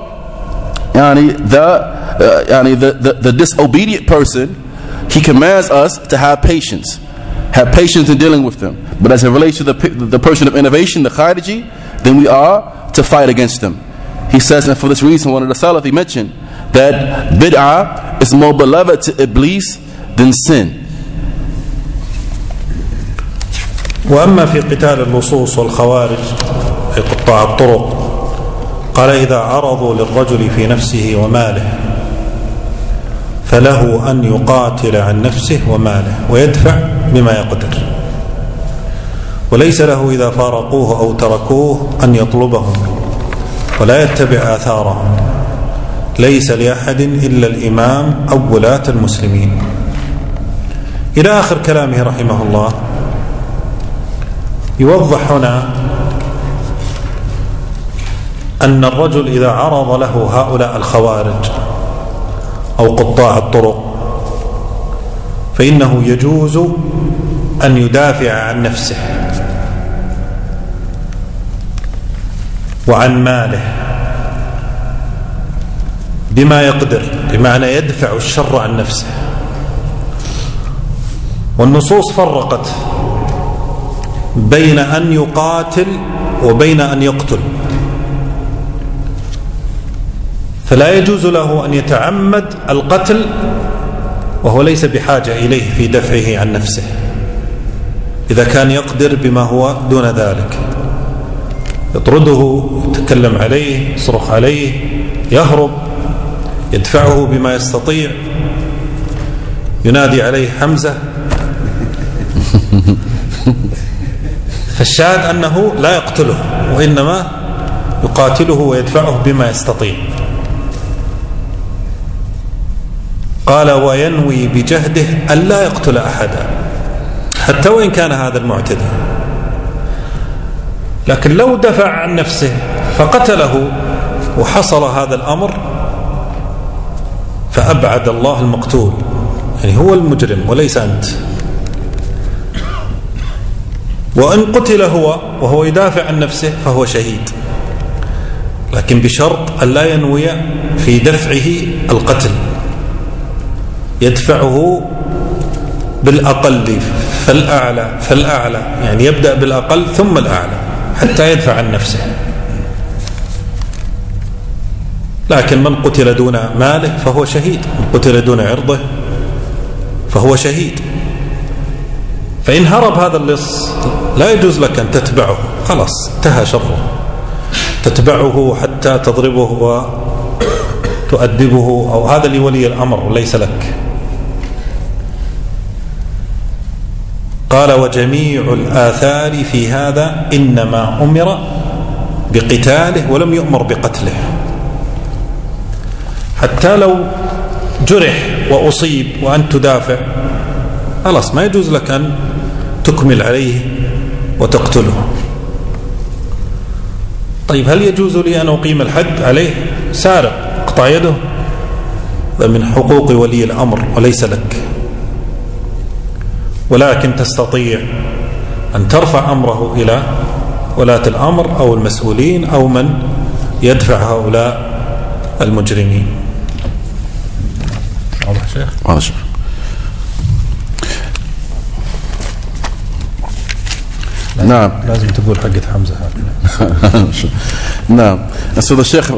the disobedient person, he commands us to have patience in dealing with them. But as it relates to the person of innovation, the Khariji, then we are to fight against them. He says, and for this reason, one of the Salaf, he mentioned that bid'ah is more beloved to Iblis than sin. وأما في قتال اللصوص والخوارج أي قطاع الطرق، قال إذا عرضوا للرجل في نفسه وماله فله أن يقاتل عن نفسه وماله ويدفع بما يقدر، وليس له إذا فارقوه أو تركوه أن يطلبهم ولا يتبع آثارهم، ليس لأحد إلا الإمام أو ولاة المسلمين، إلى آخر كلامه رحمه الله. يوضح هنا أن الرجل إذا عرض له هؤلاء الخوارج أو قطاع الطرق فإنه يجوز أن يدافع عن نفسه وعن ماله بما يقدر، بمعنى يدفع الشر عن نفسه. والنصوص فرقت بين أن يقاتل وبين أن يقتل، فلا يجوز له أن يتعمد القتل وهو ليس بحاجة إليه في دفعه عن نفسه، إذا كان يقدر بما هو دون ذلك، يطرده، يتكلم عليه، يصرخ عليه، يهرب، يدفعه بما يستطيع، ينادي عليه حمزة. فالشاهد أنه لا يقتله وإنما يقاتله ويدفعه بما يستطيع. قال وينوي بجهده أن لا يقتل أحدا حتى وإن كان هذا المعتدي، لكن لو دفع عن نفسه فقتله وحصل هذا الأمر فأبعد الله المقتول، يعني هو المجرم وليس أنت. وإن قتل هو وهو يدافع عن نفسه فهو شهيد، لكن بشرط أن لا ينوي في دفعه القتل، يدفعه بالأقل فالأعلى، يعني يبدأ بالأقل ثم الأعلى حتى يدفع عن نفسه. لكن من قتل دون ماله فهو شهيد، من قتل دون عرضه فهو شهيد. فإن هرب هذا اللص لا يجوز لك أن تتبعه، خلاص انتهى شره، تتبعه حتى تضربه وتؤدبه، أو هذا لولي الأمر وليس لك. قال وجميع الآثار في هذا إنما أمر بقتاله ولم يؤمر بقتله. حتى لو جرح وأصيب وأن تدافع خلاص ما يجوز لك أن تكمل عليه وتقتله. طيب هل يجوز لي أن أقيم الحد عليه؟ سارق اقطع يده، هذا من حقوق ولي الأمر وليس لك، ولكن تستطيع أن ترفع أمره إلى ولاة الأمر أو المسؤولين أو من يدفع هؤلاء المجرمين. واضح شيخ؟ واضح شيخ. لازم تقول حقة حمزة هذه. نعم. So the Sheikh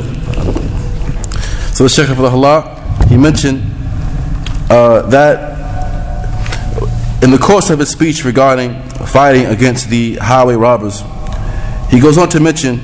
Allah, he mentioned that in the course of his speech regarding fighting against the highway robbers, he goes on to mention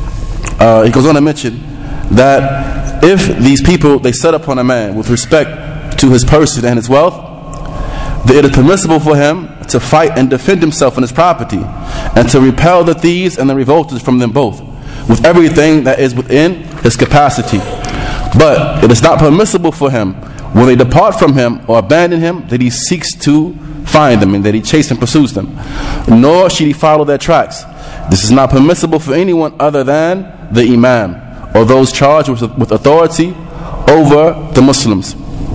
that if these people, they set upon a man with respect to his person and his wealth, that it is permissible for him to fight and defend himself and his property, and to repel the thieves and the revolters from them both, with everything that is within his capacity. But it is not permissible for him, when they depart from him or abandon him, that he seeks to find them and that he chases and pursues them, nor should he follow their tracks. This is not permissible for anyone other than the Imam or those charged with authority over the Muslims.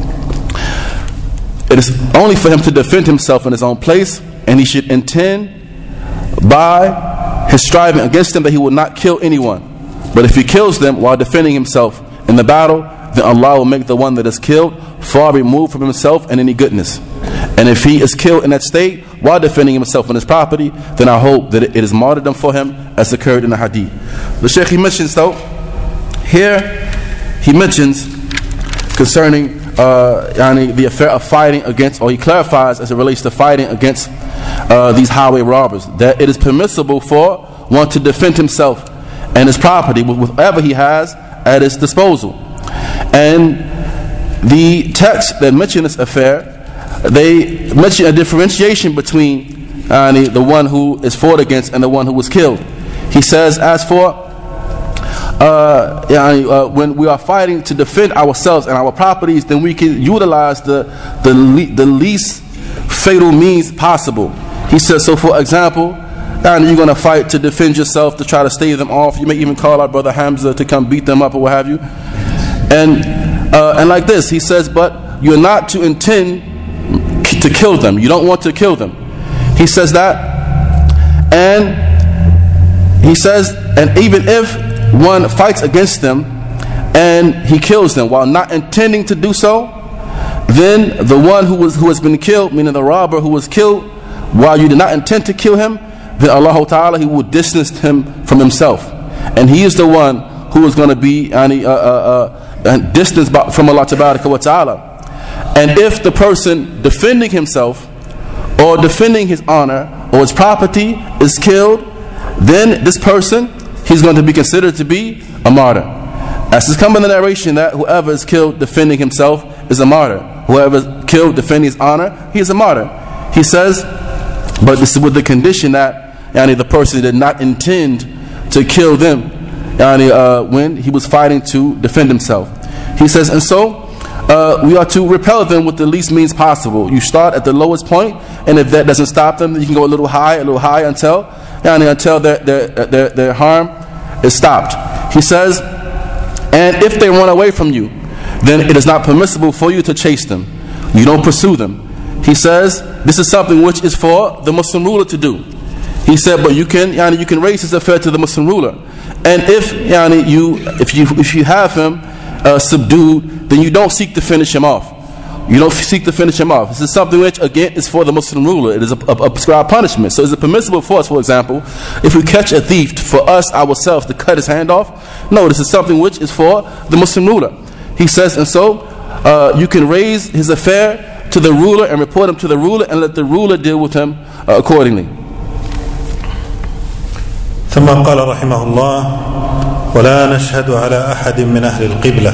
It is only for him to defend himself in his own place, and he should intend by his striving against them that he will not kill anyone. But if he kills them while defending himself in the battle, then Allah will make the one that is killed far removed from himself and any goodness. And if he is killed in that state while defending himself and his property, then I hope that it is martyrdom for him, as occurred in the hadith. The Shaykh, he mentions though, here he mentions concerning the affair of fighting against, or he clarifies as it relates to fighting against these highway robbers, that it is permissible for one to defend himself and his property with whatever he has at his disposal. And the text that mention this affair, they mention a differentiation between the one who is fought against and the one who was killed. He says, as for when we are fighting to defend ourselves and our properties, then we can utilize the least fatal means possible. He says, so for example, you're going to fight to defend yourself, to try to stave them off. You may even call out Brother Hamza to come beat them up or what have you. And like this, he says, but you're not to intend to kill them. You don't want to kill them. He says that. And he says, and even if one fights against them and he kills them while not intending to do so, then the one who has been killed, meaning the robber who was killed while you did not intend to kill him, then Allah Ta'ala, he will distance him from himself, and he is the one who is going to be distanced from Allah Ta'ala. And if the person defending himself or defending his honor or his property is killed, then this person, he's going to be considered to be a martyr. As is come in the narration that whoever is killed defending himself is a martyr. Whoever is killed defending his honor, he is a martyr. He says, but this is with the condition that the person did not intend to kill them when he was fighting to defend himself. He says, and so we are to repel them with the least means possible. You start at the lowest point, and if that doesn't stop them, then you can go a little high until their harm is stopped. He says, and if they run away from you, then it is not permissible for you to chase them. You don't pursue them. He says, this is something which is for the Muslim ruler to do. He said, but you can raise this affair to the Muslim ruler. And if you have him subdued, then you don't seek to finish him off. You don't seek to finish him off. This is something which, again, is for the Muslim ruler. It is a prescribed punishment. So is it permissible for us, for example, if we catch a thief, for us ourselves to cut his hand off? No, this is something which is for the Muslim ruler. He says, and so you can raise his affair to the ruler and report him to the ruler and let the ruler deal with him accordingly. ثم قال رحمه الله ولا نشهد على أحد من أهل القبلة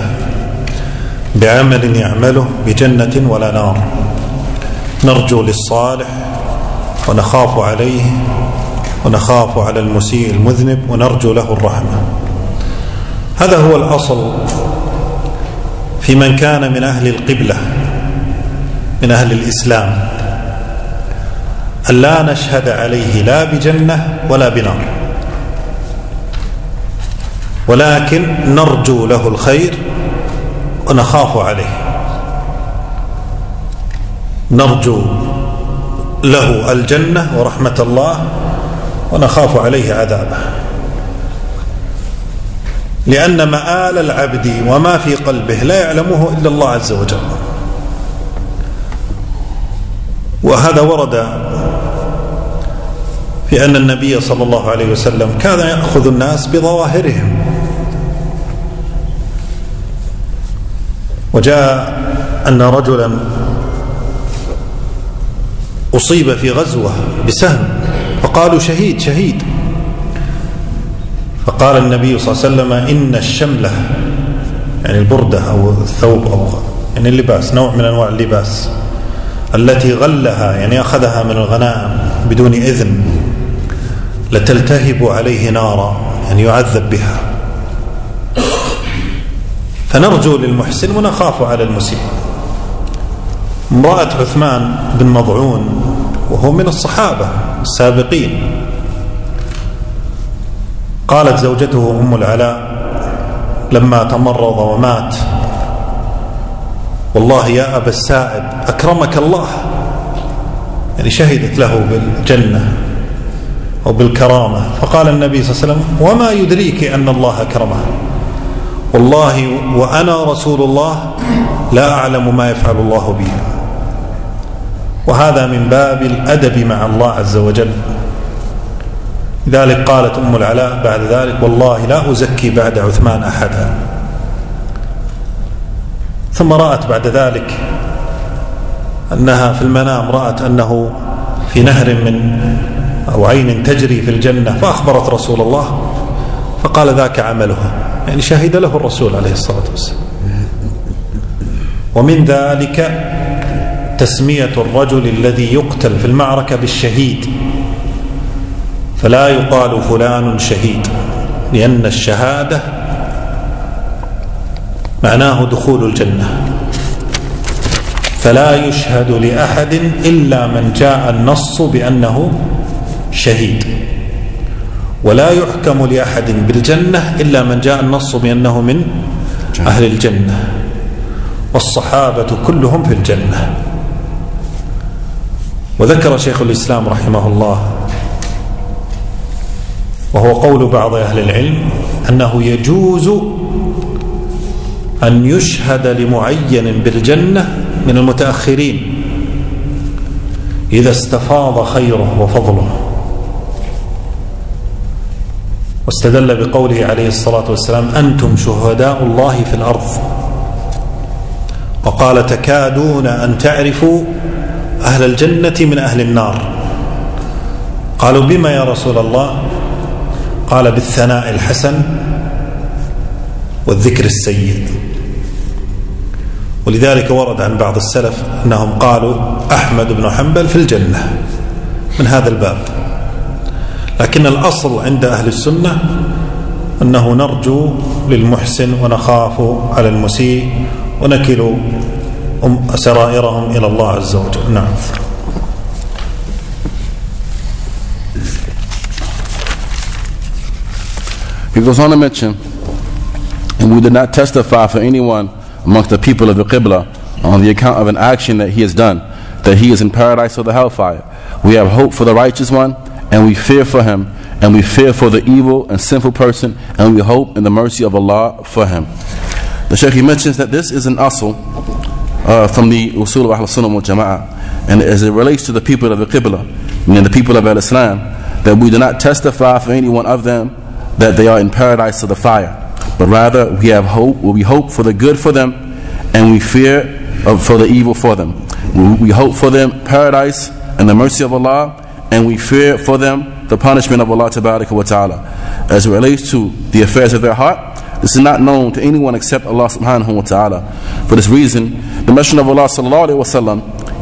بعمل يعمله بجنة ولا نار نرجو للصالح ونخاف عليه ونخاف على المسيء المذنب ونرجو له الرحمة. هذا هو الأصل في من كان من أهل القبلة من أهل الإسلام، أن لا نشهد عليه لا بجنة ولا بنار، ولكن نرجو له الخير ونخاف عليه، نرجو له الجنة ورحمة الله ونخاف عليه عذابه، لأن مآل العبد وما في قلبه لا يعلمه إلا الله عز وجل. وهذا ورد في أن النبي صلى الله عليه وسلم كان يأخذ الناس بظواهرهم، وجاء أن رجلا أصيب في غزوة بسهم فقالوا شهيد شهيد، فقال النبي صلى الله عليه وسلم إن الشملة، يعني البردة أو الثوب أو يعني اللباس، نوع من أنواع اللباس التي غلها يعني أخذها من الغنائم بدون إذن، لتلتهب عليه نارا، يعني يعذب بها. فنرجو للمحسن ونخاف على المسيء. امرأة عثمان بن مضعون وهو من الصحابة السابقين، قالت زوجته أم العلاء لما تمرض ومات: والله يا أبا السائب أكرمك الله، يعني شهدت له بالجنة أو بالكرامة. فقال النبي صلى الله عليه وسلم: وما يدريك أن الله أكرمه؟ والله وأنا رسول الله لا أعلم ما يفعل الله بي. وهذا من باب الأدب مع الله عز وجل. لذلك قالت أم العلاء بعد ذلك: والله لا أزكي بعد عثمان أحدا. ثم رأت بعد ذلك أنها في المنام رأت أنه في نهر من أو عين تجري في الجنة، فأخبرت رسول الله فقال: ذاك عملها، يعني شهد له الرسول عليه الصلاة والسلام. ومن ذلك تسمية الرجل الذي يقتل في المعركة بالشهيد، فلا يقال فلان شهيد، لأن الشهادة معناه دخول الجنة، فلا يشهد لأحد إلا من جاء النص بأنه شهيد، ولا يحكم لأحد بالجنة إلا من جاء النص بأنه من أهل الجنة، والصحابة كلهم في الجنة. وذكر شيخ الإسلام رحمه الله، وهو قول بعض أهل العلم، أنه يجوز أن يشهد لمعين بالجنة من المتأخرين إذا استفاض خيره وفضله. واستدل بقوله عليه الصلاة والسلام: أنتم شهداء الله في الأرض. وقال: تكادون أن تعرفوا أهل الجنة من أهل النار. قالوا: بما يا رسول الله؟ قال: بالثناء الحسن والذكر السيء. ولذلك ورد عن بعض السلف أنهم قالوا: أحمد بن حنبل في الجنة من هذا الباب. لكن الأصل عند أهل السنة أنه نرجو للمحسن ونخاف على المسيء ونكل سرائرهم إلى الله عز وجل. نعم. He goes on to mention, and we did not testify for anyone amongst the people of the Qibla on the account of an action that he has done, that he is in paradise or the hellfire. We have hope for the righteous one, and we fear for him, and we fear for the evil and sinful person, and we hope in the mercy of Allah for him. The Shaykh, he mentions that this is an asl from the usul of Ahl Sunnah wal Jama'ah, and as it relates to the people of the Qibla, meaning the people of Al-Islam, that we do not testify for any one of them that they are in paradise or the fire, but rather we have hope, we hope for the good for them, and we fear for the evil for them. We hope for them paradise and the mercy of Allah, and we fear for them the punishment of Allah Tabaraka wa Ta'ala. As it relates to the affairs of their heart, this is not known to anyone except Allah Subhanahu wa Ta'ala. For this reason, the Messenger of Allah Sallallahu Alaihi Wasallam,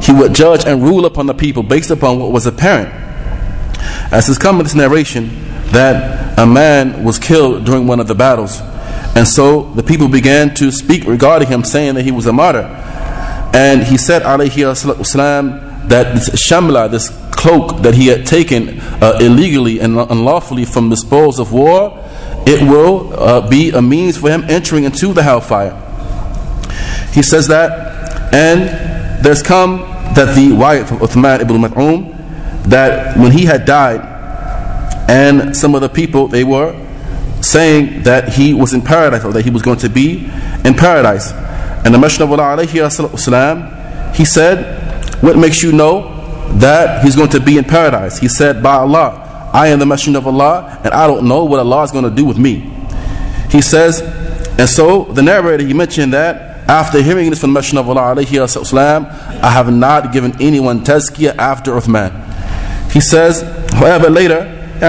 he would judge and rule upon the people based upon what was apparent. As has come in this narration that a man was killed during one of the battles, and so the people began to speak regarding him, saying that he was a martyr. And he said, alayhi wasalam, that this shamla, this cloak that he had taken illegally and unlawfully from the spoils of war, it will be a means for him entering into the hellfire. He says that, and there's come that the wife of Uthman ibn Mat'um, that when he had died, and some of the people, they were saying that he was in paradise, or that he was going to be in paradise. And the Messenger of Allah alayhi wasalam, he said, what makes you know that he's going to be in paradise? He said, by Allah, I am the Messenger of Allah, and I don't know what Allah is going to do with me. He says, and so the narrator, he mentioned that after hearing this from the Messenger of Allah alayhi wasalam, I have not given anyone tazkiyah after Uthman. He says, however, later,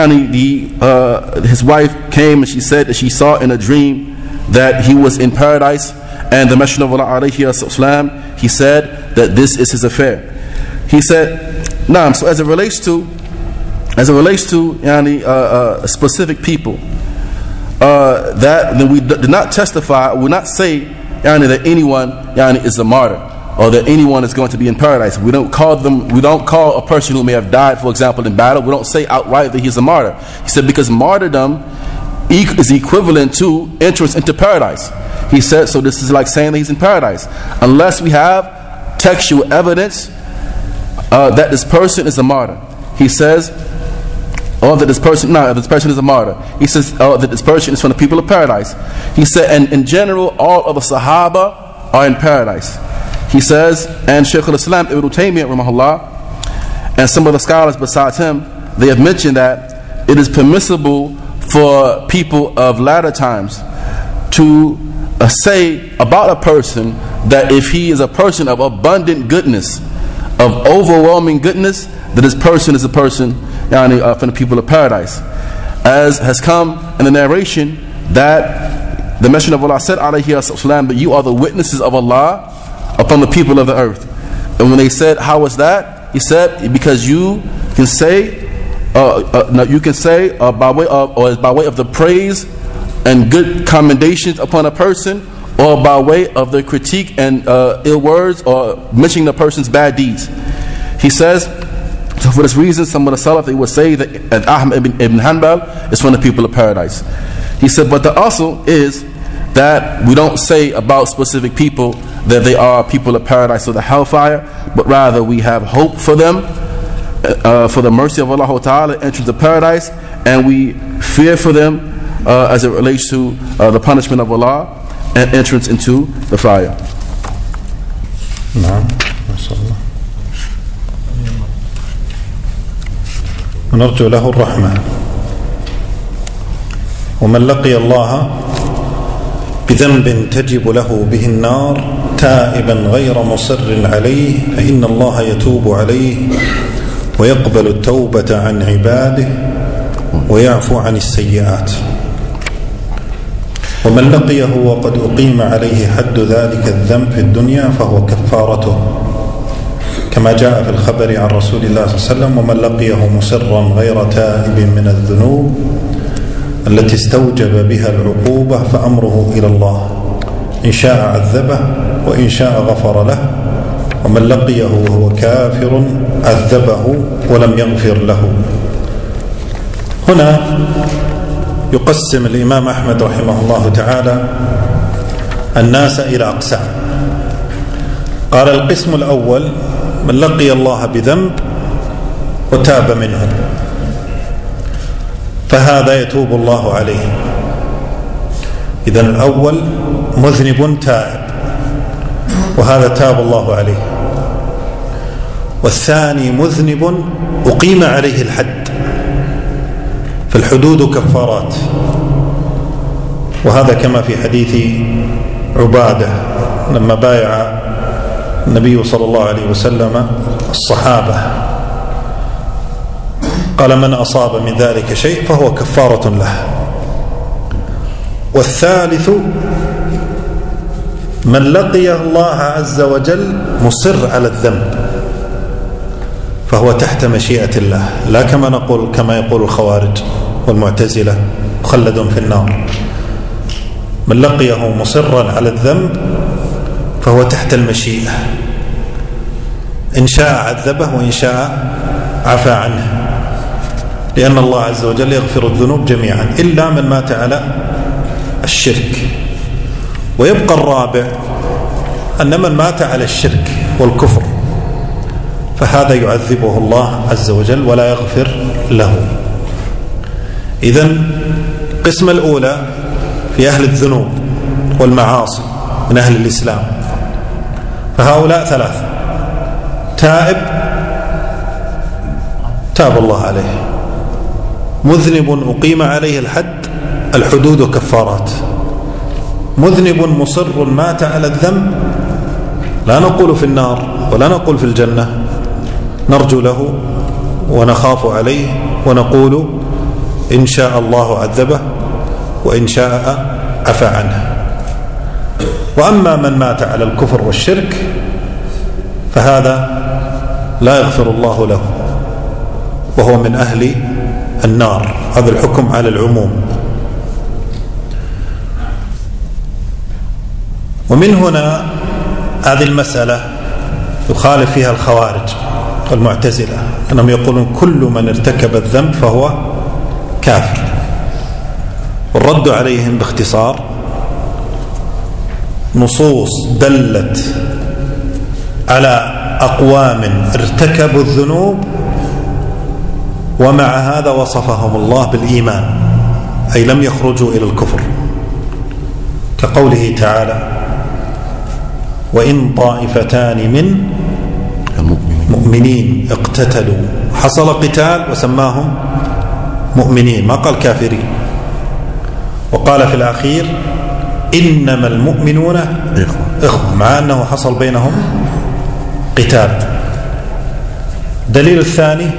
his wife came and she said that she saw in a dream that he was in paradise, and the Messenger of Allah alayhi wasalam, he said that this is his affair. He said, "Naam." So as it relates to specific people, that then we do not testify, we not say that anyone is a martyr, or that anyone is going to be in paradise. We don't call a person who may have died, for example, in battle, we don't say outright that he's a martyr. He said, because martyrdom is equivalent to entrance into paradise. He said, so this is like saying that he's in paradise, unless we have textual evidence that this person is a martyr. He says, or that this person is a martyr. He says, that this person is from the people of paradise. He said, and in general, all of the Sahaba are in paradise. He says, and Shaykh al-Islam Ibn Taymiyyah rahimahullah, and some of the scholars besides him, they have mentioned that it is permissible for people of latter times to say about a person that if he is a person of abundant goodness, of overwhelming goodness, that this person is a person from the people of paradise. As has come in the narration that the Messenger of Allah said alayhi wasallam, that you are the witnesses of Allah upon the people of the earth. And when they said, how was that? He said, because you can say by way of the praise and good commendations upon a person, or by way of the critique and ill words, or mentioning the person's bad deeds. He says, so for this reason, some of the Salaf, they would say that Ahmad ibn Hanbal is from the people of paradise. He said, but the asl is that we don't say about specific people that they are people of paradise or the hellfire, but rather we have hope for them, for the mercy of Allah Ta'ala, entrance to paradise, and we fear for them as it relates to the punishment of Allah and entrance into the fire. ونرجو له الرحمة. ومن لقي الله بذنب تجب له به النار تائبا غير مصر عليه فإن الله يتوب عليه ويقبل التوبة عن عباده ويعفو عن السيئات. ومن لقيه وقد أقيم عليه حد ذلك الذنب في الدنيا فهو كفارته، كما جاء في الخبر عن رسول الله صلى الله عليه وسلم: ومن لقيه مصرا غير تائب من الذنوب التي استوجب بها العقوبة فأمره إلى الله، إن شاء عذبه وإن شاء غفر له. ومن لقيه وهو كافر عذبه ولم يغفر له. هنا يقسم الإمام أحمد رحمه الله تعالى الناس إلى أقسام. قال: القسم الأول من لقي الله بذنب وتاب منه، فهذا يتوب الله عليه. إذن الأول مذنب تائب، وهذا تاب الله عليه. والثاني مذنب أقيم عليه الحد، فالحدود كفارات، وهذا كما في حديث عبادة لما بايع النبي صلى الله عليه وسلم الصحابة، قال: من أصاب من ذلك شيء فهو كفارة له. والثالث من لقي الله عز وجل مصر على الذنب، فهو تحت مشيئة الله، لا كما يقول الخوارج والمعتزلة مخلد في النار. من لقيه مصرا على الذنب فهو تحت المشيئة، إن شاء عذبه وإن شاء عفى عنه، لأن الله عز وجل يغفر الذنوب جميعا إلا من مات على الشرك. ويبقى الرابع أن من مات على الشرك والكفر فهذا يعذبه الله عز وجل ولا يغفر له. إذن القسمة الأولى في أهل الذنوب والمعاصي من أهل الإسلام، فهؤلاء ثلاثة: تائب تاب الله عليه، مذنب أقيم عليه الحد، الحدود وكفارات، مذنب مصر مات على الذنب، لا نقول في النار ولا نقول في الجنة، نرجو له ونخاف عليه ونقول إن شاء الله عذبه وإن شاء عفى عنه. وأما من مات على الكفر والشرك فهذا لا يغفر الله له وهو من أهل النار. هذا الحكم على العموم. ومن هنا هذه المسألة يخالف فيها الخوارج والمعتزلة، أنهم يقولون كل من ارتكب الذنب فهو كافر. والرد عليهم باختصار: نصوص دلت على أقوام ارتكبوا الذنوب ومع هذا وصفهم الله بالإيمان، أي لم يخرجوا إلى الكفر، كقوله تعالى: وإن طائفتان من مؤمنين اقتتلوا. حصل قتال وسماهم مؤمنين، ما قال كافرين. وقال في الأخير: إنما المؤمنون إخوة، مع أنه حصل بينهم قتال. دليل الثاني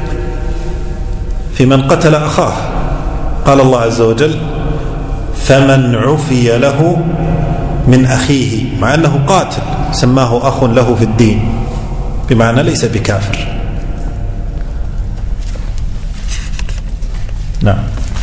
في من قتل أخاه، قال الله عز وجل: فمن عفي له من أخيه، مع أنه قاتل سماه أخ له في الدين، بمعنى ليس بكافر. نعم.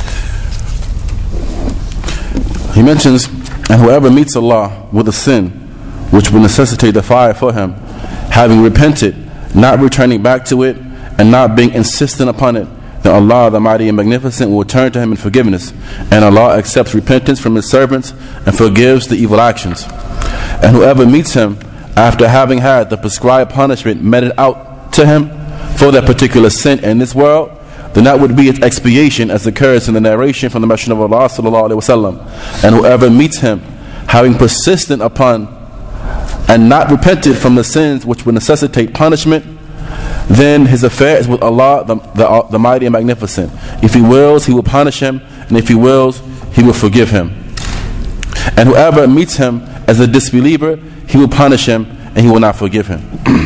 He mentions, and whoever meets Allah with a sin which will necessitate the fire for him, having repented, not returning back to it, and not being insistent upon it, then Allah the Mighty and Magnificent will turn to him in forgiveness, and Allah accepts repentance from his servants and forgives the evil actions. And whoever meets him after having had the prescribed punishment meted out to him for that particular sin in this world, then that would be its expiation, as occurs in the narration from the Messenger of Allah sallallahu alaihi wasallam. And whoever meets him having persistent upon and not repented from the sins which would necessitate punishment, then his affair is with Allah the Mighty and Magnificent. If he wills, he will punish him, and if he wills, he will forgive him. And whoever meets him as a disbeliever, he will punish him and he will not forgive him.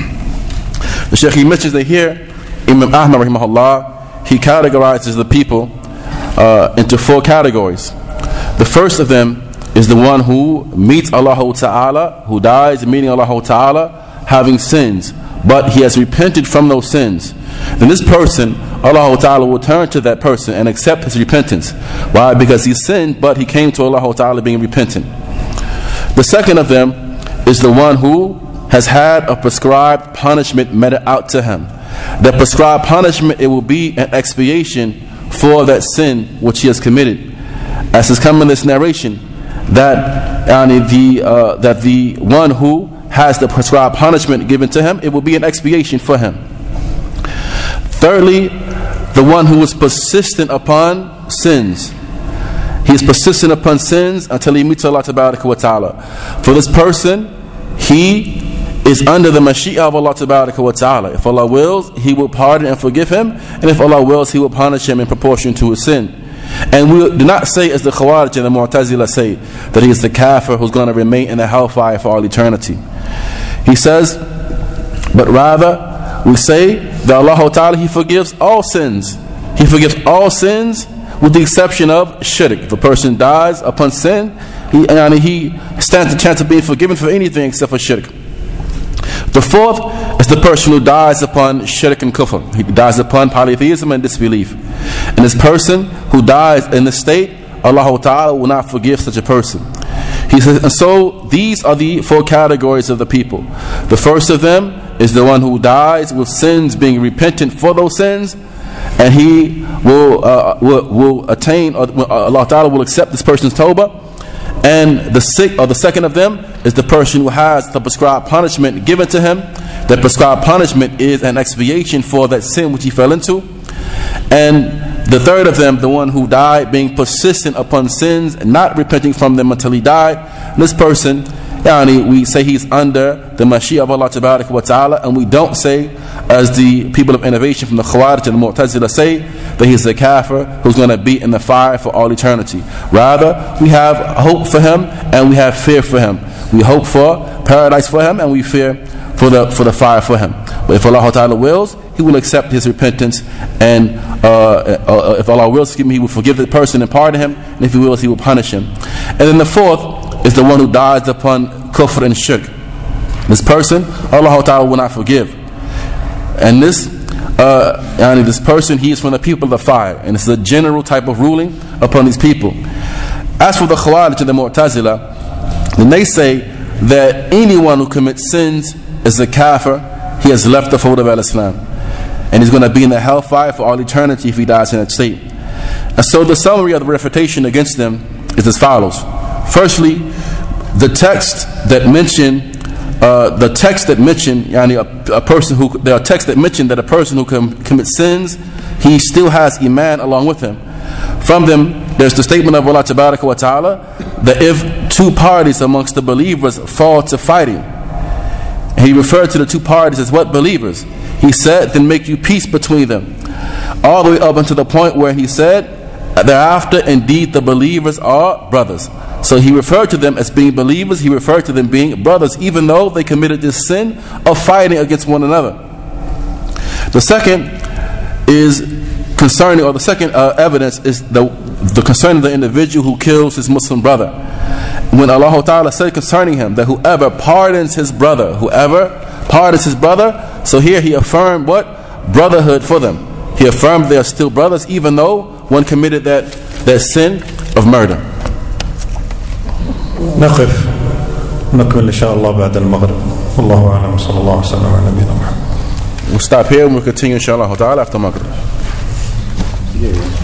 The Shaykh, he mentions that here Imam Ahmad rahimahullah, he categorizes the people into four categories. The first of them is the one who meets Allah Ta'ala, who dies meeting Allah Ta'ala, having sins, but he has repented from those sins. Then this person, Allah Ta'ala will turn to that person and accept his repentance. Why? Because he sinned, but he came to Allah Ta'ala being repentant. The second of them is the one who has had a prescribed punishment meted out to him. The prescribed punishment, it will be an expiation for that sin which he has committed. As is come in this narration, that the one who has the prescribed punishment given to him, it will be an expiation for him. Thirdly, the one who is persistent upon sins. He is persistent upon sins until he meets Allah Ta'ala. For this person, he is under the Mashiach of Allah Ta'ala. If Allah wills, he will pardon and forgive him, and if Allah wills, he will punish him in proportion to his sin. And we do not say, as the Khawarij and the Mu'tazila say, that he is the kafir who's going to remain in the hellfire for all eternity. He says, but rather we say that Allah Ta'ala, he forgives all sins. He forgives all sins with the exception of shirk. If a person dies upon sin, he stands the chance of being forgiven for anything except for shirk. The fourth is the person who dies upon shirk and kufr. He dies upon polytheism and disbelief. And this person who dies in this state, Allah Ta'ala will not forgive such a person. He says, and so these are the 4 categories of the people. The first of them is the one who dies with sins, being repentant for those sins, and he will attain, or Allah Ta'ala will accept this person's tawbah. And the second of them is the person who has the prescribed punishment given to him. That prescribed punishment is an expiation for that sin which he fell into. And the third of them, the one who died being persistent upon sins and not repenting from them until he died. This person, we say he's under the Mashiach of Allah Tabarak wa Ta'ala, and we don't say, as the people of innovation from the Khawarij and the Mu'tazila say, that he's a kafir who's going to be in the fire for all eternity. Rather, we have hope for him and we have fear for him. We hope for paradise for him and we fear for the fire for him. But if Allah Ta'ala wills, He will accept his repentance, and if Allah wills, He will forgive the person and pardon him, and if He wills, He will punish him. And then the fourth is the one who dies upon kufr and shirk. This person, Allah Ta'ala will not forgive. And this person, he is from the people of the fire, and it's a general type of ruling upon these people. As for the Khawarij and the Mu'tazila, then they say that anyone who commits sins is a kafir. He has left the fold of Al-Islam, and he's going to be in the hellfire for all eternity if he dies in that state. And so the summary of the refutation against them is as follows. Firstly, the text that mention that a person who commits sins, he still has iman along with him. From them, there's the statement of Allah Tabaraka wa Ta'ala that if two parties amongst the believers fall to fighting, and He referred to the two parties as what? Believers. He said, then make you peace between them. All the way up until the point where He said, thereafter indeed the believers are brothers. So He referred to them as being believers. He referred to them being brothers, even though they committed this sin of fighting against one another. The second is concerning, or the second evidence is the concern of the individual who kills his Muslim brother. When Allah Ta'ala said concerning him that whoever pardons his brother, so here He affirmed what? Brotherhood for them. He affirmed they are still brothers, even though one committed that sin of murder. نقف نكمل إن شاء الله بعد المغرب. والله أعلم صلى الله عليه وسلم على نبينا محمد. We'll stop here and we'll continue inshallah ta'ala after Maghrib.